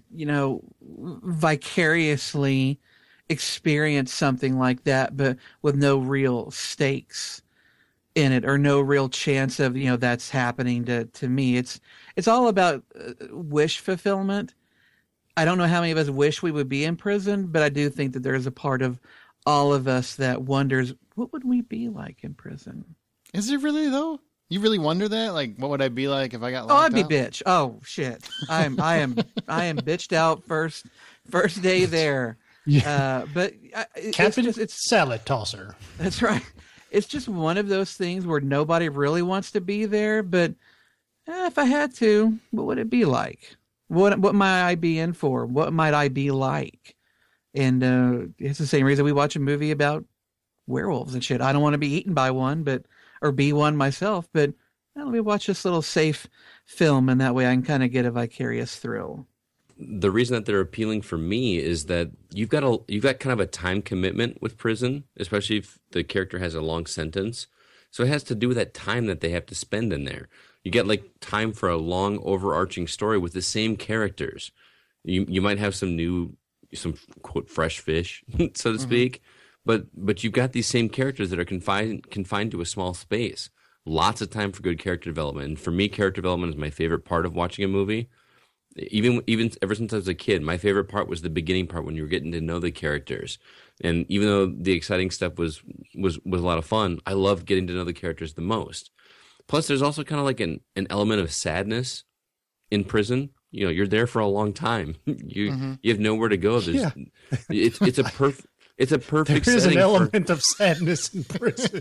vicariously experience something like that, but with no real stakes in it or no real chance of, that's happening to me. It's all about wish fulfillment. I don't know how many of us wish we would be in prison, but I do think that there's a part of all of us that wonders, what would we be like in prison? Is it really though? You really wonder that? Like, what would I be like if I got locked Oh, I'd be up? bitch. Oh shit. I am bitched out first day there. Yeah. But Captain it's salad tosser. That's right. It's just one of those things where nobody really wants to be there, but if I had to, what would it be like? What might I be in for? What might I be like? And it's the same reason we watch a movie about werewolves and shit. I don't want to be eaten by one, or be one myself, but let me watch this little safe film, and that way I can kind of get a vicarious thrill. The reason that they're appealing for me is that you've got kind of a time commitment with prison, especially if the character has a long sentence. So it has to do with that time that they have to spend in there. You get like time for a long overarching story with the same characters. You might have some quote fresh fish, so to speak, but you've got these same characters that are confined to a small space. Lots of time for good character development. And for me, character development is my favorite part of watching a movie. Even ever since I was a kid, my favorite part was the beginning part when you were getting to know the characters. And even though the exciting stuff was a lot of fun, I loved getting to know the characters the most. Plus, there's also kind of like an element of sadness in prison. You're there for a long time. You have nowhere to go. It's a perfect There is setting an element of sadness in prison.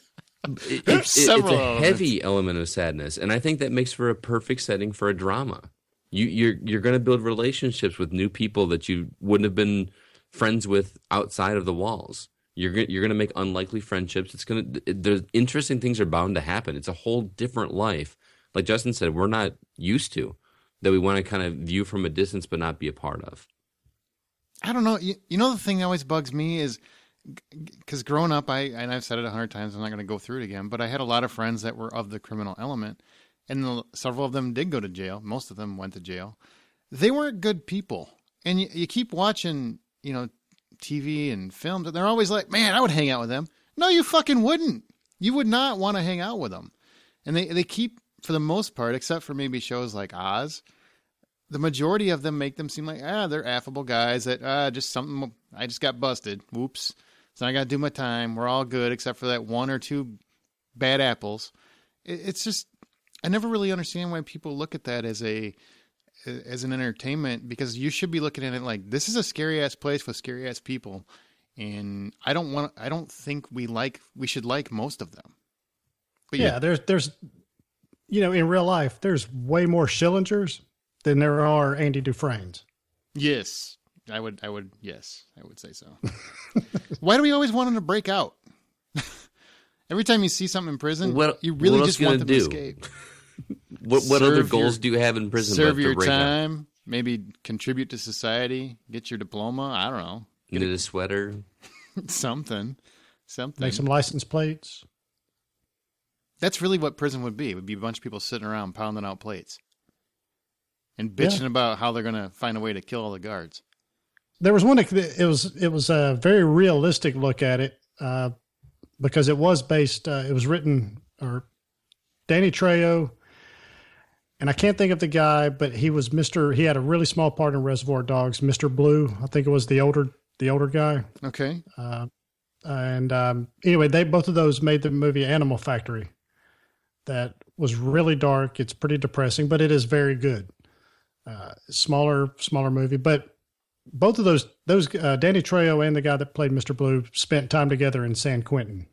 It's a heavy element of sadness, and I think that makes for a perfect setting for a drama. You're going to build relationships with new people that you wouldn't have been friends with outside of the walls. You're going to make unlikely friendships. There's interesting things are bound to happen. It's a whole different life. Like Justin said, we're not used to, that we want to kind of view from a distance but not be a part of. I don't know. You know, the thing that always bugs me is because growing up, and I've said it 100 times, I'm not going to go through it again, but I had a lot of friends that were of the criminal element, and several of them did go to jail. Most of them went to jail. They weren't good people. And you keep watching, TV and films, and they're always like, man, I would hang out with them. No, you fucking wouldn't. You would not want to hang out with them. And they keep, for the most part, except for maybe shows like Oz, the majority of them make them seem like, they're affable guys that, just something, I just got busted. Whoops. So I got to do my time. We're all good except for that one or two bad apples. It's just, I never really understand why people look at that as an entertainment, because you should be looking at it like, this is a scary ass place with scary ass people. And I don't think we should like most of them. But yeah, there's, in real life, there's way more Schillingers than there are Andy Dufresnes. Yes. I would say so. Why do we always want them to break out? Every time you see something in prison, you really just want them to escape. What other goals do you have in prison? Serve your time, maybe contribute to society, get your diploma. I don't know. Knit a sweater. Something. Make some license plates. That's really what prison would be. It would be a bunch of people sitting around pounding out plates and bitching about how they're going to find a way to kill all the guards. There was one. It was a very realistic look at it because it was based. It was written or Danny Trejo, and I can't think of the guy, but he was Mr. He had a really small part in Reservoir Dogs. Mr. Blue, I think it was the older guy. Okay. Anyway, both of those made the movie Animal Factory. That was really dark. It's pretty depressing, but it is very good. Smaller movie, but both of those Danny Trejo and the guy that played Mr. Blue spent time together in San Quentin.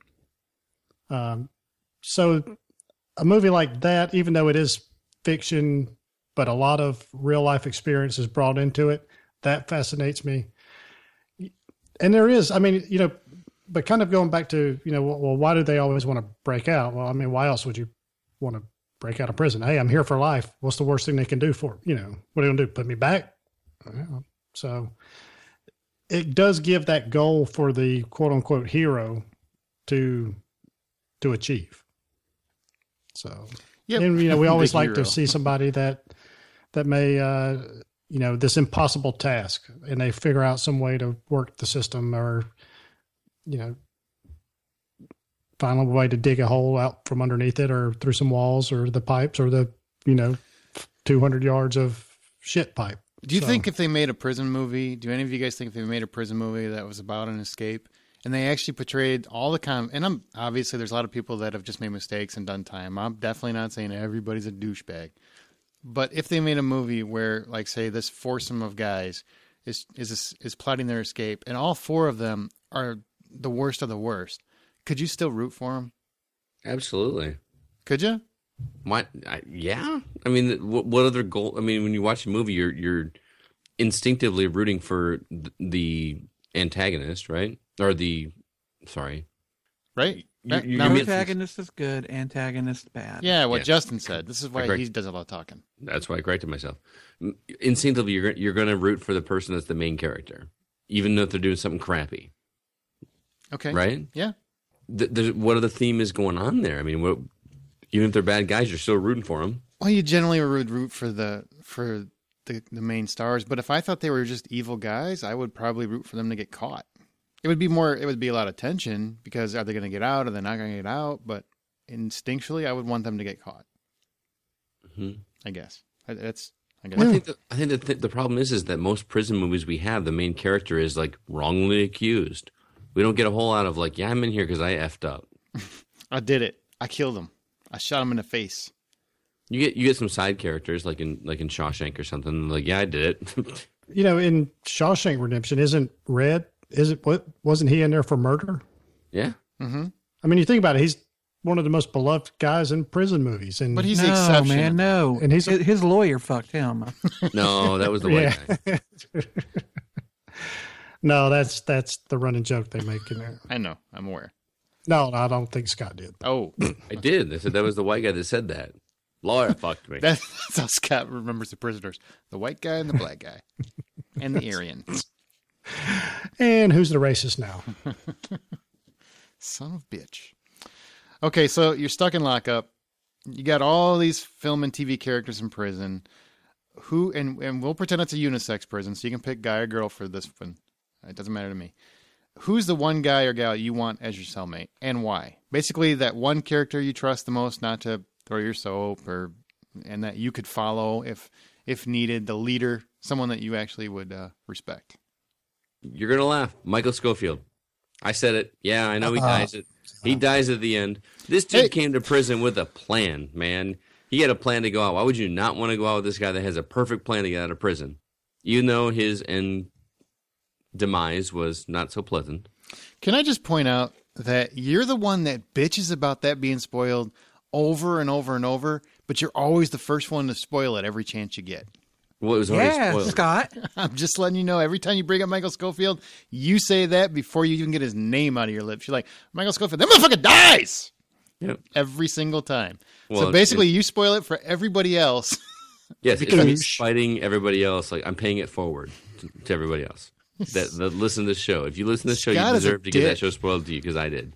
So a movie like that, even though it is fiction, but a lot of real life experience is brought into it, that fascinates me. And there is, but kind of going back to, well, why do they always want to break out? Well, why else would you want to break out of prison? Hey, I'm here for life. What's the worst thing they can do what are they going to do? Put me back? So it does give that goal for the quote unquote hero to achieve. So, and we always like to see somebody that this impossible task, and they figure out some way to work the system, or find a way to dig a hole out from underneath it, or through some walls, or the pipes, or the 200 yards of shit pipe. Do you think if they made a prison movie, do any of you guys think if they made a prison movie that was about an escape, and they actually portrayed all the and obviously there's a lot of people that have just made mistakes and done time. I'm definitely not saying everybody's a douchebag. But if they made a movie where, like, say, this foursome of guys is plotting their escape, and all four of them are the worst of the worst, could you still root for them? Absolutely. Could you? Yeah. I mean, what other goal? I mean, when you watch a movie, you're instinctively rooting for the antagonist, right? Or right? Protagonist is good, antagonist bad. Yeah, what Justin said. This is why he does a lot of talking. That's why I corrected myself. Instinctively, you're going to root for the person that's the main character, even if they're doing something crappy. Okay. Right? Yeah. What other theme is going on there? I mean, even if they're bad guys, you're still rooting for them. Well, you generally would root for the main stars, but if I thought they were just evil guys, I would probably root for them to get caught. It would be a lot of tension, because are they going to get out? Are they not going to get out? But instinctually, I would want them to get caught. Mm-hmm. I guess. I guess. I think the problem is that most prison movies we have, the main character is like wrongly accused. We don't get a whole lot of like, I'm in here because I effed up. I did it. I killed him. I shot him in the face. You get some side characters like in Shawshank or something. Like, I did it. In Shawshank Redemption, wasn't he in there for murder? Yeah. Mm-hmm. I mean, you think about it, he's one of the most beloved guys in prison movies, but he's the exception. Man, no, and his lawyer fucked him. No, that was the white guy. No, that's the running joke they make in there. I know, I'm aware. No, I don't think Scott did. Oh, I did. They said that was the white guy that said that. Lawyer fucked me. That's how Scott remembers the prisoners: the white guy and the black guy, and the Aryan. And who's the racist now? Son of a bitch. Okay, so you're stuck in lockup. You got all these film and TV characters in prison. And we'll pretend it's a unisex prison, so you can pick guy or girl for this one. It doesn't matter to me. Who's the one guy or gal you want as your cellmate, and why? Basically, that one character you trust the most not to throw your soap, and that you could follow if needed, the leader, someone that you actually would respect. You're going to laugh. Michael Scofield. I said it. Yeah, I know he dies. He dies at the end. This dude came to prison with a plan, man. He had a plan to go out. Why would you not want to go out with this guy that has a perfect plan to get out of prison? You know his end demise was not so pleasant. Can I just point out that you're the one that bitches about that being spoiled over and over and over, but you're always the first one to spoil it every chance you get. Well, it was already spoiled. Scott. I'm just letting you know, every time you bring up Michael Scofield, you say that before you even get his name out of your lips. You're like, Michael Scofield, that motherfucker dies! Yep. Every single time. Well, so basically, you spoil it for everybody else. Yes, if I'm fighting everybody else, like I'm paying it forward to everybody else that listen to this show. If you listen to this show, Scott you deserve to get that show spoiled to you, because I did.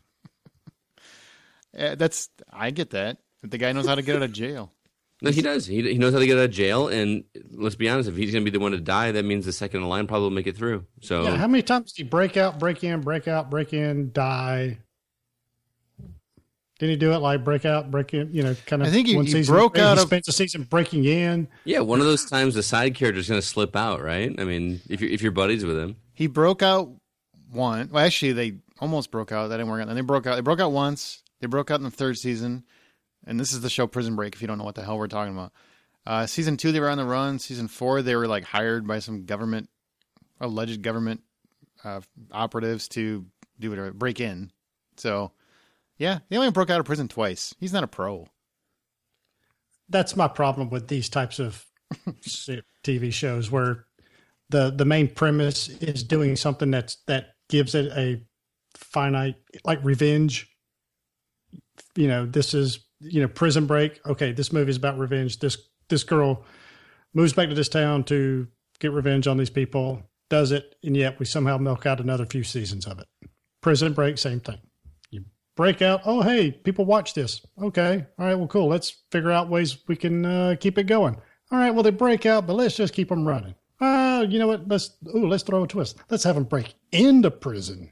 I get that. The guy knows how to get out of jail. No, he does. He knows how to get out of jail, and let's be honest, if he's going to be the one to die, that means the second in line probably will make it through. So, yeah, how many times did he break out, break in, break out, break in, die? Didn't he do it like break out, break in, kind of? I think he broke out. He spent the season breaking in. Yeah, one of those times the side character is going to slip out, right? I mean, if you're buddies with him. He broke out one. Well, actually, they almost broke out. That didn't work out. Then they broke out. They broke out once. They broke out in the third season. And this is the show Prison Break, if you don't know what the hell we're talking about. Season 2, they were on the run. Season 4, they were like hired by some alleged government operatives to do it, break in. So, yeah, he only broke out of prison twice. He's not a pro. That's my problem with these types of TV shows, where the main premise is doing something that gives it a finite, like revenge. This is, Prison Break. Okay, this movie is about revenge. This girl moves back to this town to get revenge on these people, does it, and yet we somehow milk out another few seasons of it. Prison Break, same thing. You break out, oh, hey, people watch this. Okay, all right, well, cool. Let's figure out ways we can keep it going. All right, well, they break out, but let's just keep them running. You know what? Let's throw a twist. Let's have them break into prison.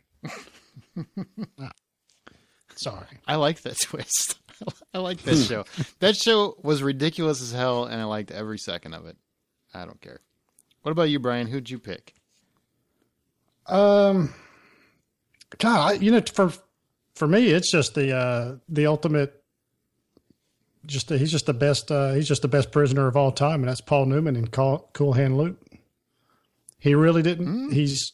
Sorry. I like that twist. I like that show. That show was ridiculous as hell, and I liked every second of it. I don't care. What about you, Brian? Who'd you pick? God, for me, it's just the ultimate. He's just the best. He's just the best prisoner of all time, and that's Paul Newman in Cool Hand Luke. He really didn't. He's,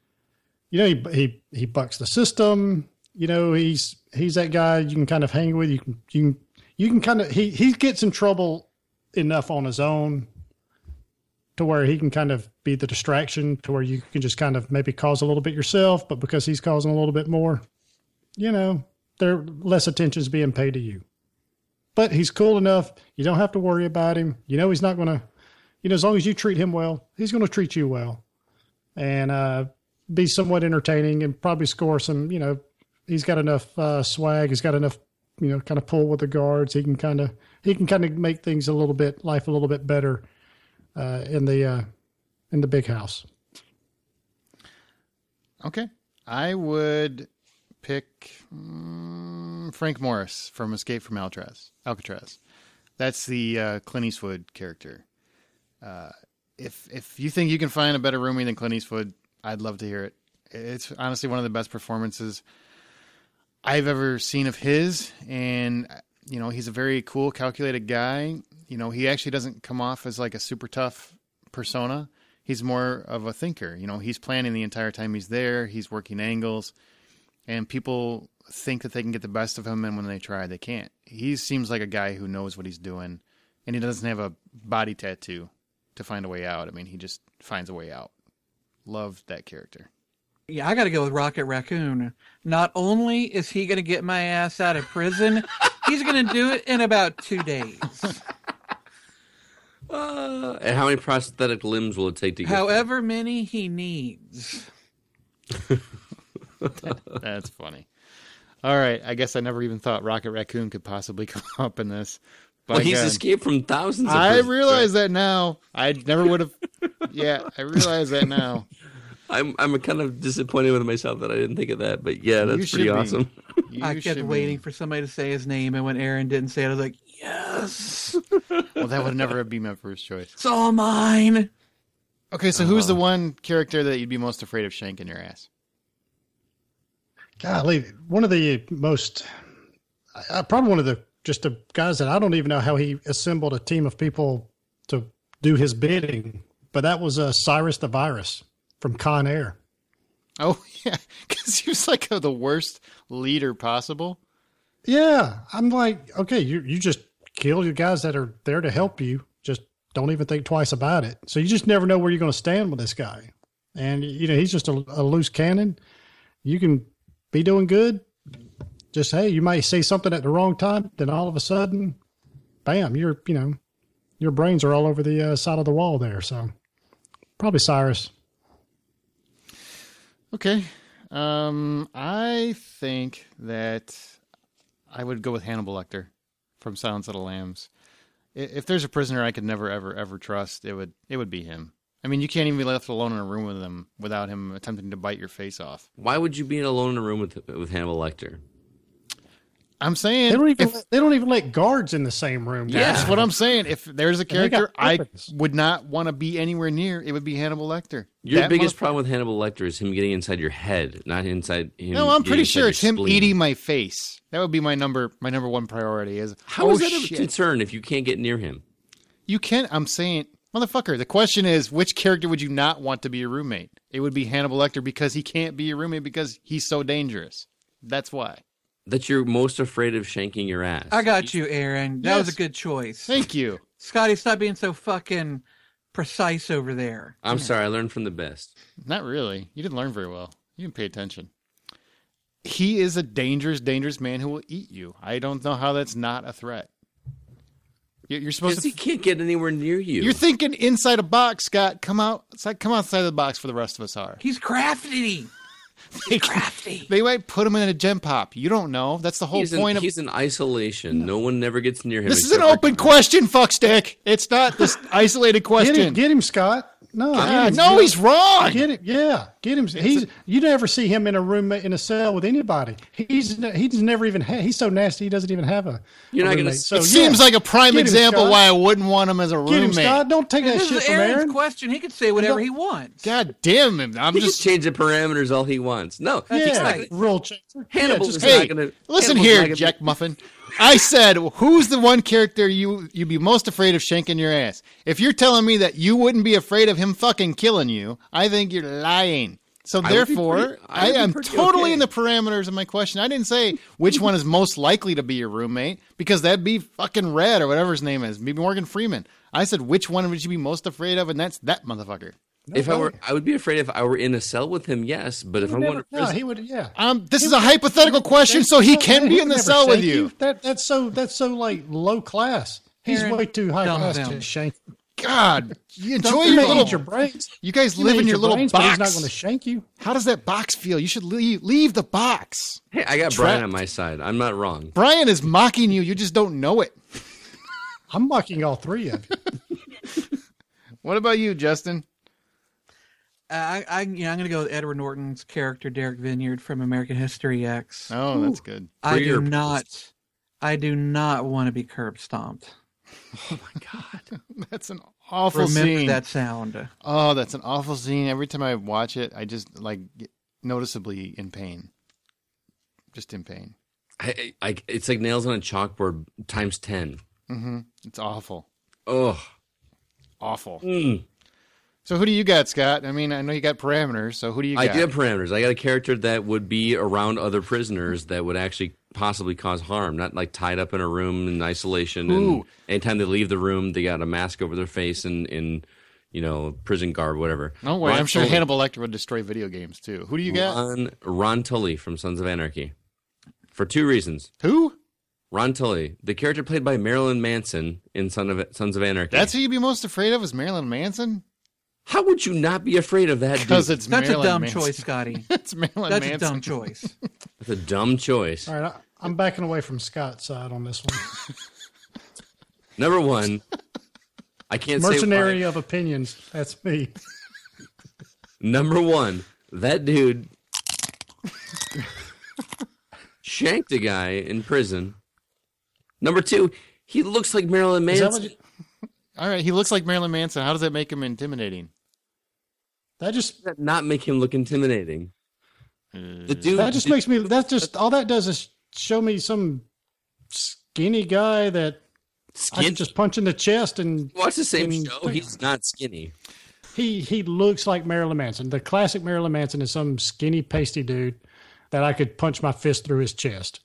he bucks the system. He's that guy you can kind of hang with. You can kind of he gets in trouble enough on his own to where he can kind of be the distraction to where you can just kind of maybe cause a little bit yourself, but because he's causing a little bit more, there less attention's being paid to you. But he's cool enough. You don't have to worry about him. He's not going to, as long as you treat him well, he's going to treat you well and be somewhat entertaining and probably score some, he's got enough swag. He's got enough, kind of pull with the guards. He can kind of make things life a little bit better in the big house. Okay. I would pick Frank Morris from Escape from Alcatraz. That's the Clint Eastwood character. If you think you can find a better roomie than Clint Eastwood, I'd love to hear it. It's honestly one of the best performances I've ever seen of his. And, he's a very cool, calculated guy. He actually doesn't come off as like a super tough persona. He's more of a thinker. He's planning the entire time he's there. He's working angles. And people think that they can get the best of him, and when they try, they can't. He seems like a guy who knows what he's doing, and he doesn't have a body tattoo to find a way out. I mean, he just finds a way out. Loved that character. Yeah, I got to go with Rocket Raccoon. Not only is he going to get my ass out of prison, he's going to do it in about 2 days. And how many prosthetic limbs will it take to get However many he needs. That's funny. All right. I guess I never even thought Rocket Raccoon could possibly come up in this. Well, he's escaped from thousands of I realize that now. I never would have. Yeah, I realize that now. I'm kind of disappointed with myself that I didn't think of that. But yeah, that's pretty awesome. I kept waiting for somebody to say his name, and when Aaron didn't say it, I was like, yes. Well, that would never be my first choice. It's all mine. Okay, so who's the one character that you'd be most afraid of shanking your ass? Golly, one of the most, probably one of the guys that I don't even know how he assembled a team of people to do his bidding, but that was Cyrus the Virus from Con Air. Oh, yeah, because he was like the worst leader possible. Yeah, I'm like, okay, you just kill your guys that are there to help you. Just don't even think twice about it. So you just never know where you're going to stand with this guy. And, he's just a loose cannon. You can be doing good. Just, hey, you might say something at the wrong time. Then all of a sudden, bam, your brains are all over the side of the wall there. So probably Cyrus. Okay. I think that I would go with Hannibal Lecter from Silence of the Lambs. If there's a prisoner I could never, ever, ever trust, it would be him. I mean, you can't even be left alone in a room with him without him attempting to bite your face off. Why would you be alone in a room with Hannibal Lecter? I'm saying they don't even let guards in the same room. Yeah, that's what I'm saying. If there's a character I would not want to be anywhere near, it would be Hannibal Lecter. Your biggest problem with Hannibal Lecter is him getting inside your head, not inside him. No, I'm pretty sure it's him eating my face. That would be my number one priority. How is that a concern if you can't get near him? You can. I'm saying, motherfucker. The question is, which character would you not want to be your roommate? It would be Hannibal Lecter because he can't be your roommate because he's so dangerous. That's why. That you're most afraid of shanking your ass. I got you, Aaron. That was a good choice. Thank you. Scotty, stop being so fucking precise over there. I'm sorry. I learned from the best. Not really. You didn't learn very well. You didn't pay attention. He is a dangerous, dangerous man who will eat you. I don't know how that's not a threat. You're supposed to. He can't get anywhere near you. You're thinking inside a box, Scott. Come outside of the box for the rest of us are. He's crafty. Crafty. They might put him in a gem pop. You don't know. That's the whole point of. He's in isolation. No one never gets near him. This is an open question, fuckstick. It's not this isolated question. Get him, Scott. No, no, he's wrong. Get him. Yeah, get him. You never see him in a room in a cell with anybody. He's never even. He's so nasty. He doesn't even have a. You're not going to. So, it seems like a prime example Scott. why I wouldn't want him as a roommate. Get him, Scott. Don't take that This shit is from Aaron's Aaron. question. He can say whatever he wants. God damn him! I'm He just. can change the parameters all he wants. No, That's he's right. not. Rule changer. Hannibal just is Hey, not going to. listen here, Jack Muffin. I said, who's the one character you'd be most afraid of shanking your ass? If you're telling me that you wouldn't be afraid of him fucking killing you, I think you're lying. So therefore, I am totally in the parameters of my question. I didn't say which one is most likely to be your roommate, because that'd be fucking Red or whatever his name is, maybe Morgan Freeman. I said, which one would you be most afraid of? And that's that motherfucker. If I would be afraid if I were in a cell with him, yes. But if I'm going to prison, No, he would. Yeah. This is a hypothetical question, so he can be in the cell with you. That's so like low class. He's Aaron, way too high dumb class down. to shank. God, you enjoy Don't your make little. eat your brains. You guys You live may in eat your little brains, box. but he's not going to shank you. How does that box feel? You should leave the box. hey, I got Trapped. Brian on my side. I'm not wrong. Brian is mocking you. You just don't know it. I'm mocking all three of you. What about you, Justin? I'm going to go with Edward Norton's character, Derek Vineyard from American History X. Oh, that's good. I Pre or do not want to be curb stomped. Oh my God, that's an awful Remember scene. that sound. Oh, that's an awful scene. Every time I watch it, I just get noticeably in pain. Just in pain. It's like nails on a chalkboard times 10. Mm-hmm. It's awful. Oh, Awful. So who do you got, Scott? I mean, I know you got parameters. So who do you got? I do have parameters. I got a character that would be around other prisoners that would actually possibly cause harm, not like tied up in a room in isolation. Ooh. And anytime they leave the room, they got a mask over their face and in prison garb, whatever. No way. Ron I'm sure Tully. Hannibal Lecter would destroy video games too. Who do you got? Ron Tully from Sons of Anarchy. For two reasons. Who? Ron Tully, the character played by Marilyn Manson in Sons of Anarchy. That's who you'd be most afraid of is Marilyn Manson? How would you not be afraid of that Because dude? it's That's Marilyn a dumb Manson. choice, Scotty. It's Marilyn That's Manson. a dumb choice. That's a dumb choice. All right, I'm backing away from Scott's side on this one. Number one, I can't say Mercenary why. of opinions. That's me. Number one, that dude shanked a guy in prison. Number two, he looks like Marilyn Is that Manson. what you- All right, he looks like Marilyn Manson. How does that make him intimidating? that just Does that not make him look intimidating? The dude, that just makes me. That's just all that does is show me some skinny guy that I skinny. can just punch in the chest and Watch the same and- show. He's not skinny. he looks like Marilyn Manson. The classic Marilyn Manson is some skinny pasty dude that I could punch my fist through his chest.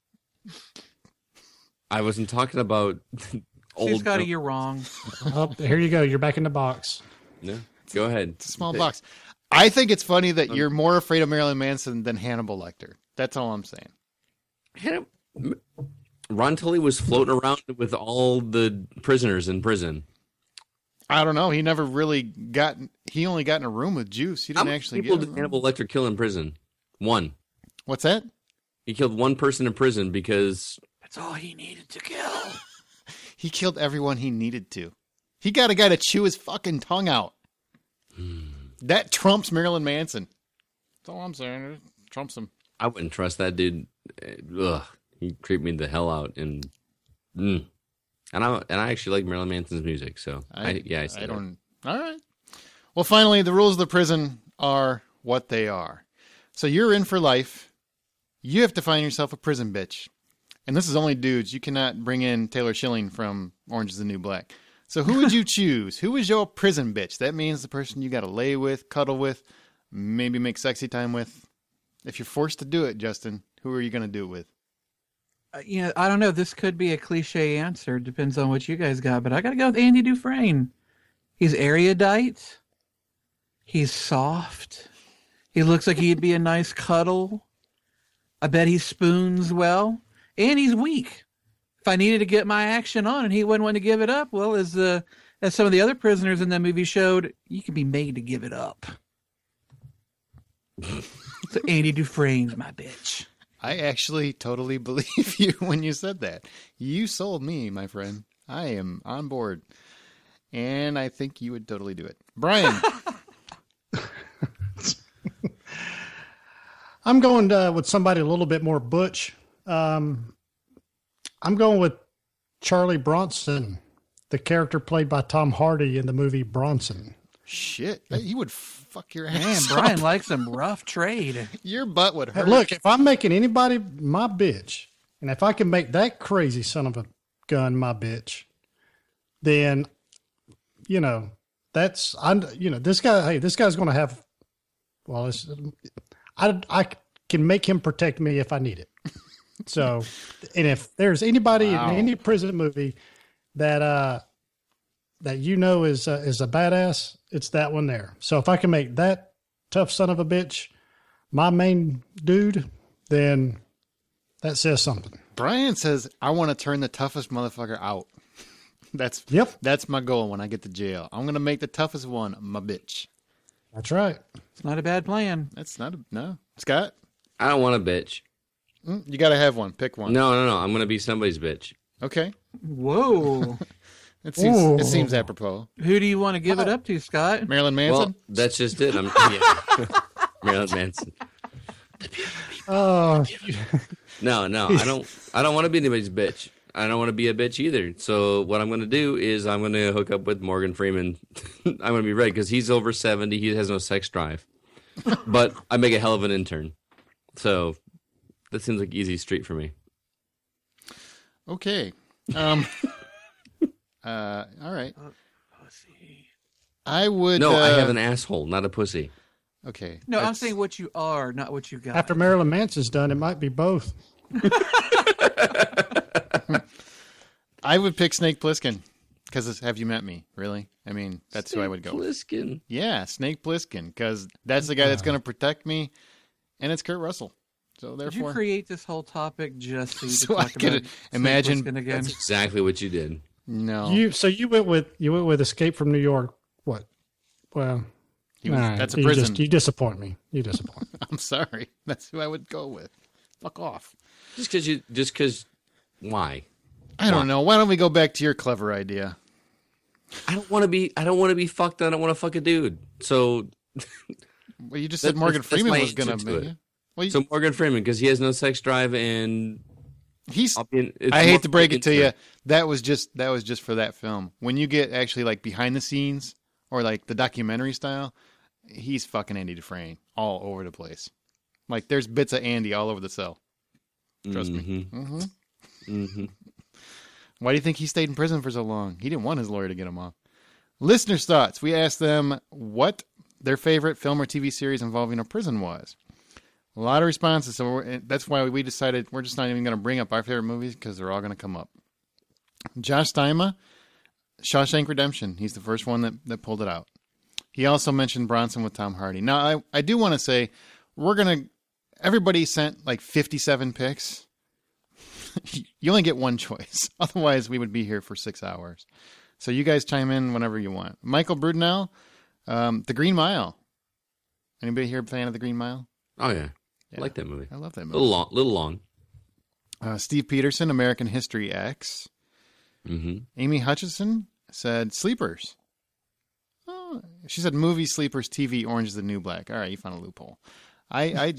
I wasn't talking about See, old. Scotty, you're wrong. Oh, here you go. You're back in the box. No, go ahead. It's a small box. I think it's funny that you're more afraid of Marilyn Manson than Hannibal Lecter. That's all I'm saying. Ron Tully was floating around with all the prisoners in prison. I don't know. He never really got. He only got in a room with Juice. He How didn't many actually people get. did Hannibal Lecter kill in prison? One. What's that? He killed one person in prison because That's all he needed to kill. He killed everyone he needed to. He got a guy to chew his fucking tongue out. That trumps Marilyn Manson. That's all I'm saying. It trumps him. I wouldn't trust that dude. Ugh, he creeped me the hell out, and I actually like Marilyn Manson's music. So I see that. don't. All right. Well, finally, the rules of the prison are what they are. So you're in for life. You have to find yourself a prison bitch. And this is only dudes. You cannot bring in Taylor Schilling from Orange is the New Black. So who would you choose? Who is your prison bitch? That means the person you got to lay with, cuddle with, maybe make sexy time with. If you're forced to do it, Justin, who are you going to do it with? I don't know. This could be a cliche answer. Depends on what you guys got. But I got to go with Andy Dufresne. He's erudite. He's soft. He looks like he'd be a nice cuddle. I bet he spoons well. And he's weak. If I needed to get my action on and he wouldn't want to give it up, well, as some of the other prisoners in that movie showed, you can be made to give it up. So Andy Dufresne's my bitch. I actually totally believe you when you said that. You sold me, my friend. I am on board. And I think you would totally do it. Brian. I'm going with somebody a little bit more butch. I'm going with Charlie Bronson, the character played by Tom Hardy in the movie Bronson. Shit. He would fuck your Man, ass Brian up. likes some rough trade. Your butt would Hey, hurt. look, if I'm making anybody my bitch, and if I can make that crazy son of a gun my bitch, then, this guy, hey, this guy's going to have, well, I can make him protect me if I need it. So, and if there's anybody Wow. in any prison movie that is a badass, it's that one there. So if I can make that tough son of a bitch my main dude, then that says something. Brian says, I want to turn the toughest motherfucker out. That's my goal when I get to jail. I'm going to make the toughest one my bitch. That's right. It's not a bad plan. That's not no. Scott? I don't want a bitch. You got to have one. Pick one. No. I'm going to be somebody's bitch. Okay. Whoa. It seems apropos. Who do you want to give it up to, Scott? Marilyn Manson? Well, that's just it. Marilyn Manson. Oh, No, I don't want to be anybody's bitch. I don't want to be a bitch either. So what I'm going to do is I'm going to hook up with Morgan Freeman. I'm going to be ready because he's over 70. He has no sex drive. But I make a hell of an intern. So that seems like easy street for me. Okay. All right. I would. No, I have an asshole, not a pussy. Okay. No, I'm that's- saying what you are, not what you got. after Marilyn Manson's done, it might be both. I would pick Snake Plissken because Have You Met Me? Really? I mean, that's who I would go with. Pliskin. Yeah, Snake Plissken because that's the guy that's going to protect me, and it's Kurt Russell. So Did you therefore, create this whole topic just so you So could I talk could about imagine- Snake Plissken again? That's exactly what you did. no. You went with Escape from New York. What? Well, He was- all right. that's a prison. You disappoint me. You disappoint me. I'm sorry. That's who I would go with. Fuck off. Just because, why? I don't know. Why don't we go back to your clever idea? I don't want to be fucked. I don't want to fuck a dude. So Well, you just said That's- Morgan that's Freeman my was going answer to to it. be. Well, So Morgan Freeman, because he has no sex drive, and he's. it's I hate more to break it to you. intern. That was just for that film. When you get actually like behind the scenes or like the documentary style, he's fucking Andy Dufresne all over the place. Like there's bits of Andy all over the cell. Trust me. Mm-hmm. Mm-hmm. Why do you think he stayed in prison for so long? He didn't want his lawyer to get him off. Listeners' thoughts. We asked them what their favorite film or TV series involving a prison was. A lot of responses, so that's why we decided we're just not even going to bring up our favorite movies because they're all going to come up. Josh Steima, Shawshank Redemption. He's the first one that pulled it out. He also mentioned Bronson with Tom Hardy. Now, I do want to say everybody sent like 57 picks. You only get one choice. Otherwise, we would be here for 6 hours. So you guys chime in whenever you want. Michael Brudenell, The Green Mile. Anybody here a fan of The Green Mile? Oh yeah. I like that movie. I love that A movie. little long. Steve Peterson, American History X. Mm-hmm. Amy Hutchison said Sleepers. Oh, she said movie Sleepers, TV Orange is the New Black. All right, you found a loophole. I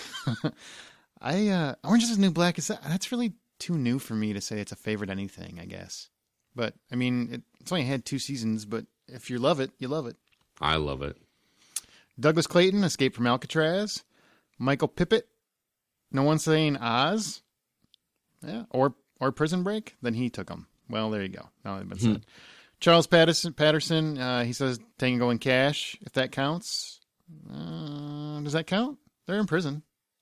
Orange is the New Black that's really too new for me to say it's a favorite anything, I guess. But I mean, it's only had 2 seasons. But if you love it, you love it. I love it. Douglas Clayton, Escape from Alcatraz. Michael Pippett, No One's Saying Oz. Yeah, or Prison Break. Then he took them. Well, there you go. Now they've been said. Charles Patterson, he says Tango and Cash, if that counts. Does that count? They're in prison.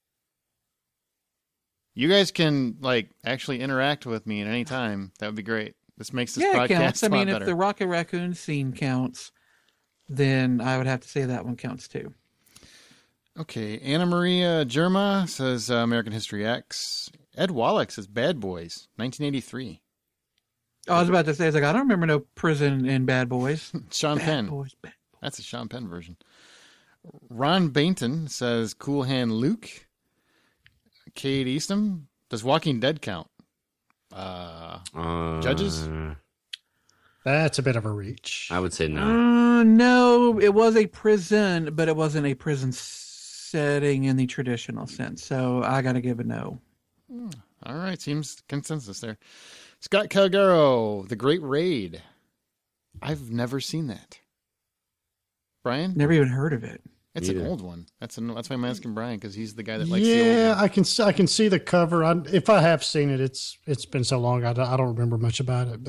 You guys can actually interact with me at any time. That would be great. This makes this Yeah, podcast it counts. I a lot mean, better. if the Rocket Raccoon scene counts, then I would have to say that one counts too. Okay, Anna Maria Germa says American History X. Ed Wallach says Bad Boys, 1983. I was about to say, I don't remember no prison in Bad Boys. Sean Bad Penn. Boys, bad. That's a Sean Penn version. Ron Bainton says Cool Hand Luke. Cade Eastham, does Walking Dead count? Judges? That's a bit of a reach. I would say no. No, it was a prison, but it wasn't a prison setting in the traditional sense. So I got to give a no. All right, seems consensus there. Scott Calgaro, The Great Raid. I've never seen that. Brian? Never even heard of it. It's an old one. That's why I'm asking Brian, because he's the guy that likes the old Yeah, one. I can see the cover. If I have seen it, it's been so long, I don't remember much about it.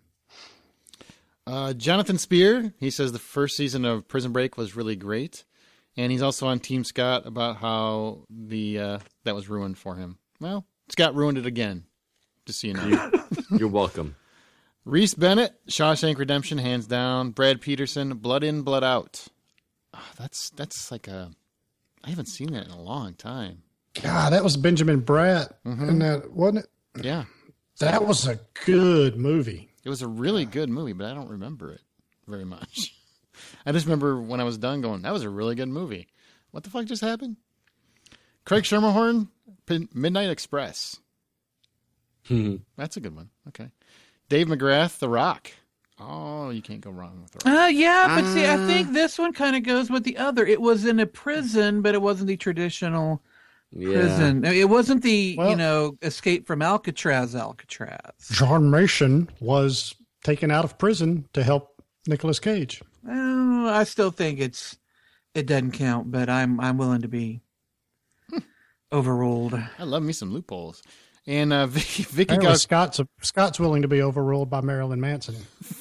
But Jonathan Spear, he says the first season of Prison Break was really great. And he's also on Team Scott about how that was ruined for him. Well, Scott ruined it again, just so you know. You're welcome. Reese Bennett, Shawshank Redemption, hands down. Brad Peterson, Blood In, Blood Out. Oh, that's like I haven't seen that in a long time. God, that was Benjamin Bratt, and that wasn't it? Yeah. That was a good movie. It was a really good movie, but I don't remember it very much. I just remember when I was done going, that was a really good movie. What the fuck just happened? Craig Schermerhorn, Midnight Express. That's a good one. Okay. Dave McGrath, The Rock. Oh, you can't go wrong with The Rock. Yeah, but see, I think this one kind of goes with the other. It was in a prison, but it wasn't the traditional prison. It wasn't the, escape from Alcatraz. John Mason was taken out of prison to help Nicolas Cage. Well, I still think it doesn't count, but I'm willing to be overruled. I love me some loopholes. And Vicky Scott's willing to be overruled by Marilyn Manson.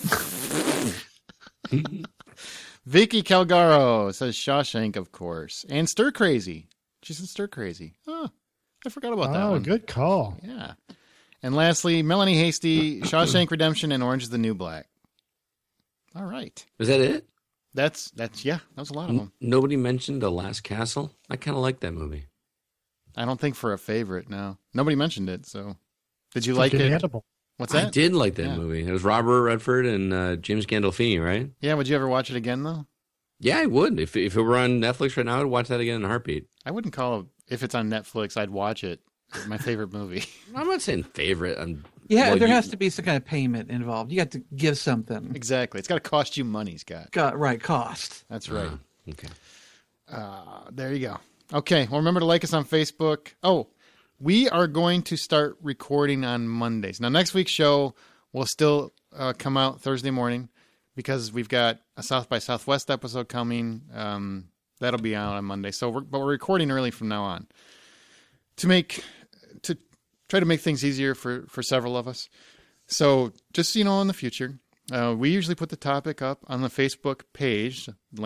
Vicky Calgaro says Shawshank, of course. And Stir Crazy. She said Stir Crazy. Oh, I forgot about that one. Oh, good call. Yeah. And lastly, Melanie Hasty, Shawshank Redemption, and Orange is the New Black. All right. Is that it? That's yeah, that was a lot of them. Nobody mentioned The Last Castle? I kind of like that movie. I don't think for a favorite, no. Nobody mentioned it, so. Did you like it? Edible. What's that? I did like that movie. It was Robert Redford and James Gandolfini, right? Yeah, would you ever watch it again, though? Yeah, I would. If it were on Netflix right now, I would watch that again in a heartbeat. I wouldn't call it, if it's on Netflix, I'd watch it. It's my favorite movie. I'm not saying favorite. There has to be some kind of payment involved. You got to give something. Exactly. It's got to cost you money, Scott. Cost. That's right. Okay. There you go. Okay. Well, remember to like us on Facebook. Oh, we are going to start recording on Mondays. Now, next week's show will still come out Thursday morning because we've got a South by Southwest episode coming. That'll be out on Monday. But we're recording early from now on to try to make things easier for several of us. So just so you know, in the future, we usually put the topic up on the Facebook page,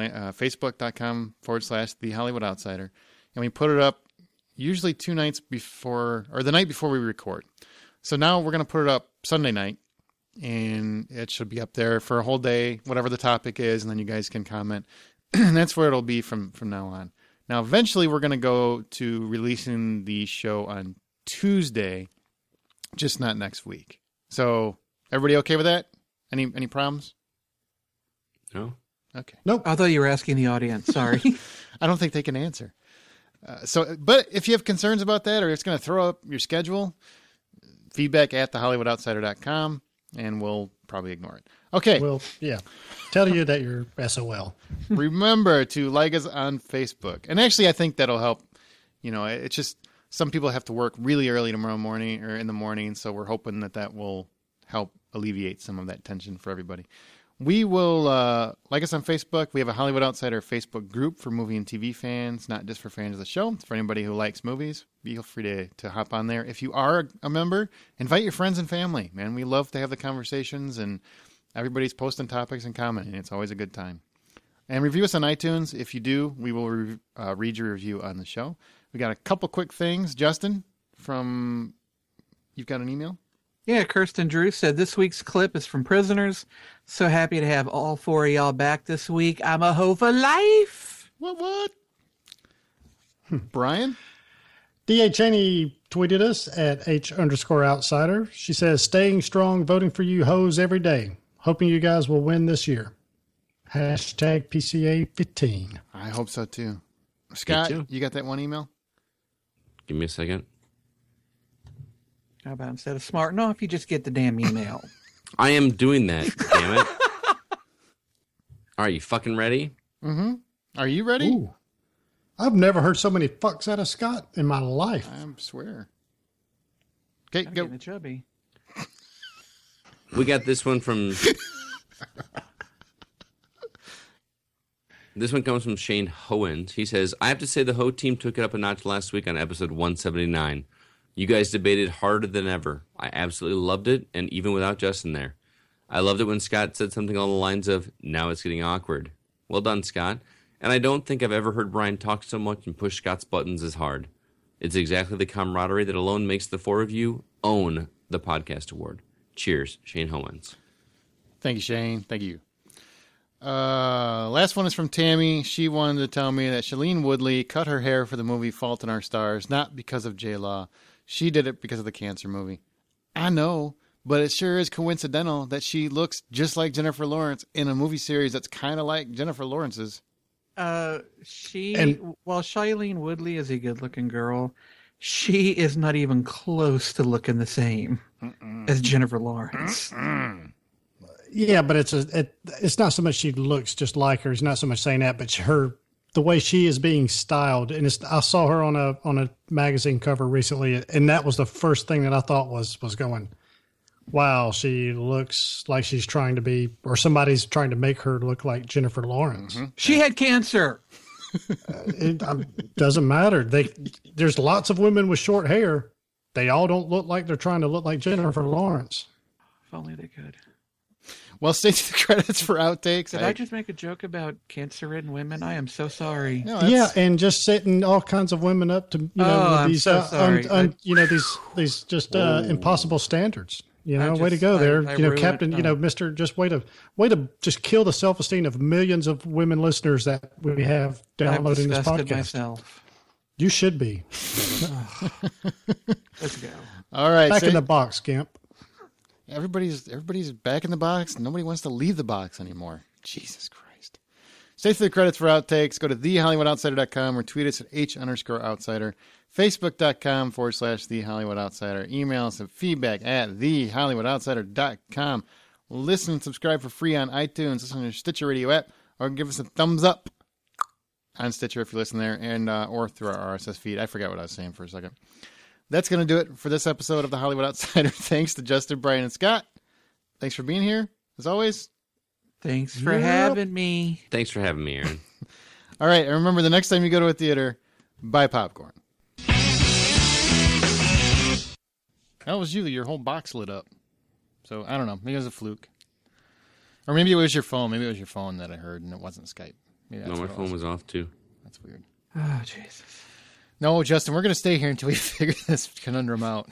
facebook.com/The Hollywood Outsider. And we put it up usually 2 nights before, or the night before we record. So now we're going to put it up Sunday night, and it should be up there for a whole day, whatever the topic is, and then you guys can comment. And that's where it'll be from now on. Now, eventually we're going to go to releasing the show on Tuesday, just not next week. So everybody okay with that? Any problems? No. Okay. Nope. I thought you were asking the audience. Sorry. I don't think they can answer. But if you have concerns about that, or it's going to throw up your schedule, feedback at thehollywoodoutsiders.com, and we'll probably ignore it. Okay. Well, yeah. Tell you that you're SOL. Remember to like us on Facebook. And actually, I think that'll help. It's just some people have to work really early tomorrow morning or in the morning, so we're hoping that will help alleviate some of that tension for everybody. We will like us on Facebook. We have a Hollywood Outsider Facebook group for movie and TV fans, not just for fans of the show. It's for anybody who likes movies. Feel free to hop on there. If you are a member, invite your friends and family. Man, we love to have the conversations, and everybody's posting topics and commenting. It's always a good time. And review us on iTunes. If you do, we will read your review on the show. We got a couple quick things. Justin, you've got an email? Yeah, Kirsten Drew said this week's clip is from Prisoners. So happy to have all 4 of y'all back this week. I'm a hoe for life. What? Brian? D.A. Cheney tweeted us at H_outsider. She says, staying strong, voting for you hoes every day. Hoping you guys will win this year. Hashtag PCA 15. I hope so too. Scott, too. you got that one email? Give me a second. How about instead of smarting off, you just get the damn email? I am doing that, damn it. Are you fucking ready? Mm-hmm. Are you ready? Ooh. I've never heard so many fucks out of Scott in my life. I swear. Okay, I'm go. getting chubby. We got this one from... This one comes from Shane Howens. He says, I have to say the Ho team took it up a notch last week on episode 179. You guys debated harder than ever. I absolutely loved it, and even without Justin there. I loved it when Scott said something along the lines of, now it's getting awkward. Well done, Scott. And I don't think I've ever heard Brian talk so much and push Scott's buttons as hard. It's exactly the camaraderie that alone makes the four of you own the podcast award. Cheers, Shane Howens. Thank you, Shane. Thank you. Last one is from Tammy. She wanted to tell me that Shailene Woodley cut her hair for the movie Fault in Our Stars, not because of J-Law. She did it because of the cancer movie. I know, but it sure is coincidental that she looks just like Jennifer Lawrence in a movie series that's kind of like Jennifer Lawrence's. While Shailene Woodley is a good-looking girl, she is not even close to looking the same as Jennifer Lawrence. Yeah, but it's not so much she looks just like her. It's not so much saying that, but the way she is being styled. And I saw her on a magazine cover recently, and that was the first thing that I thought was going, wow, she looks like she's trying to be, or somebody's trying to make her look like Jennifer Lawrence. Mm-hmm. She had cancer. It doesn't matter. There's lots of women with short hair. They all don't look like they're trying to look like Jennifer Lawrence. If only they could. Well, stay to the credits for outtakes. Did I just make a joke about cancer-ridden women? I am so sorry. No, Yeah, and just setting all kinds of women up to I'm these so sorry. these just impossible standards. Way to go I there. ruined- Captain, Mr. Just way to just kill the self-esteem of millions of women listeners that we have downloading this disgusted podcast. myself. You should be. Let's go. All right. Back in the box, Gimp. Everybody's back in the box. Nobody wants to leave the box anymore. Jesus Christ. Stay for the credits for outtakes. Go to thehollywoodoutsider.com or tweet us at H_outsider. Facebook.com/The Hollywood Outsider. Email us at feedback at thehollywoodoutsider.com. Listen and subscribe for free on iTunes. Listen on your Stitcher Radio app, or give us a thumbs up on Stitcher if you listen there, and or through our RSS feed. I forgot what I was saying for a second. That's going to do it for this episode of The Hollywood Outsider. Thanks to Justin, Brian, and Scott. Thanks for being here, as always. Thanks for having me. Thanks for having me, Aaron. All right, and remember, the next time you go to a theater, buy popcorn. That was you. Your whole box lit up. So, I don't know. Maybe it was a fluke. Or maybe it was your phone. Maybe it was your phone that I heard, and it wasn't Skype. Maybe that's No, my what it phone was off, too. That's weird. Oh, Jesus. No, Justin, we're going to stay here until we figure this conundrum out.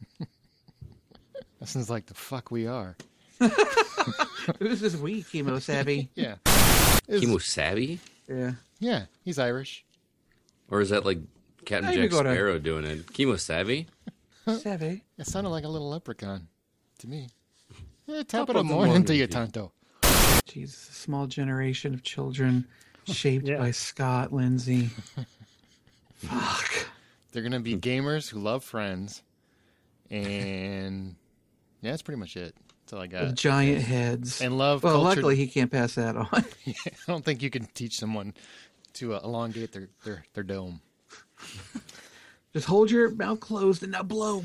This is like the fuck we are. Who's this we, Chemo Savvy? Yeah. Chemo Savvy? Yeah. Yeah, he's Irish. Or is that like Captain I Jack even go to- Sparrow doing it? Chemo Savvy? Savvy. It sounded like a little leprechaun to me. Top Top of the of the morning morning to you, to you. Tonto. Jesus, a small generation of children shaped Yeah. by Scott Lindsay. Fuck. They're going to be gamers who love Friends. And yeah, that's pretty much it. That's all I With got. giant heads. And love Well, culture. luckily he can't pass that on. I don't think you can teach someone to elongate their dome. Just hold your mouth closed and now blow.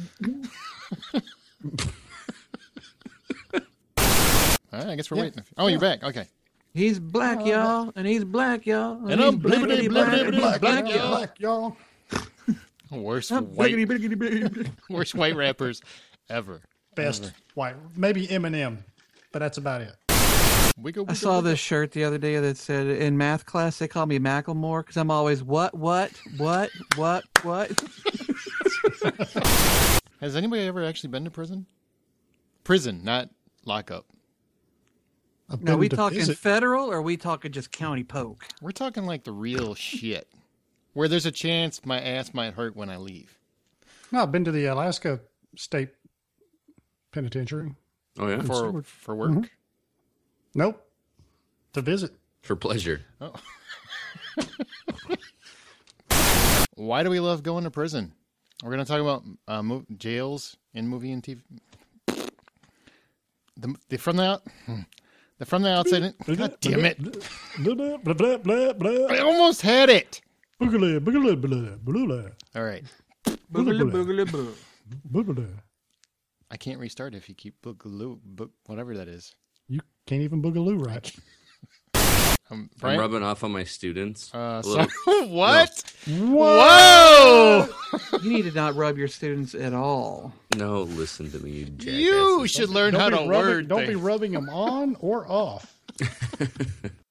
All right, I guess we're waiting. Oh, you're back. Okay. He's black, y'all, and he's black, y'all. And I'm blibbity, blibbity, black, y'all. Black, y'all. Worst Bliggity, white, bliggity, bliggity. worst white rappers ever. Best white. Maybe Eminem, but that's about it. Wiggle, I saw this shirt the other day that said, in math class, they call me Macklemore because I'm always what? Has anybody ever actually been to prison? Prison, not lockup. I've Now, are been we to talking visit- federal or are we talking just county poke? We're talking like the real shit. Where there's a chance my ass might hurt when I leave. No, I've been to the Alaska State Penitentiary. Oh, yeah? For work. Nope. to visit. For pleasure. Why do we love going to prison? We're going to talk about jails in movie and TV. From the outside. God damn it! I almost had it. All right. I can't restart if you keep whatever that is. You can't even boogaloo right. I'm Brian? rubbing off on my students. What? No. Whoa! You need to not rub your students at all. No, listen to me, you jackasses. You should learn how to word Don't be things. rubbing them on or off.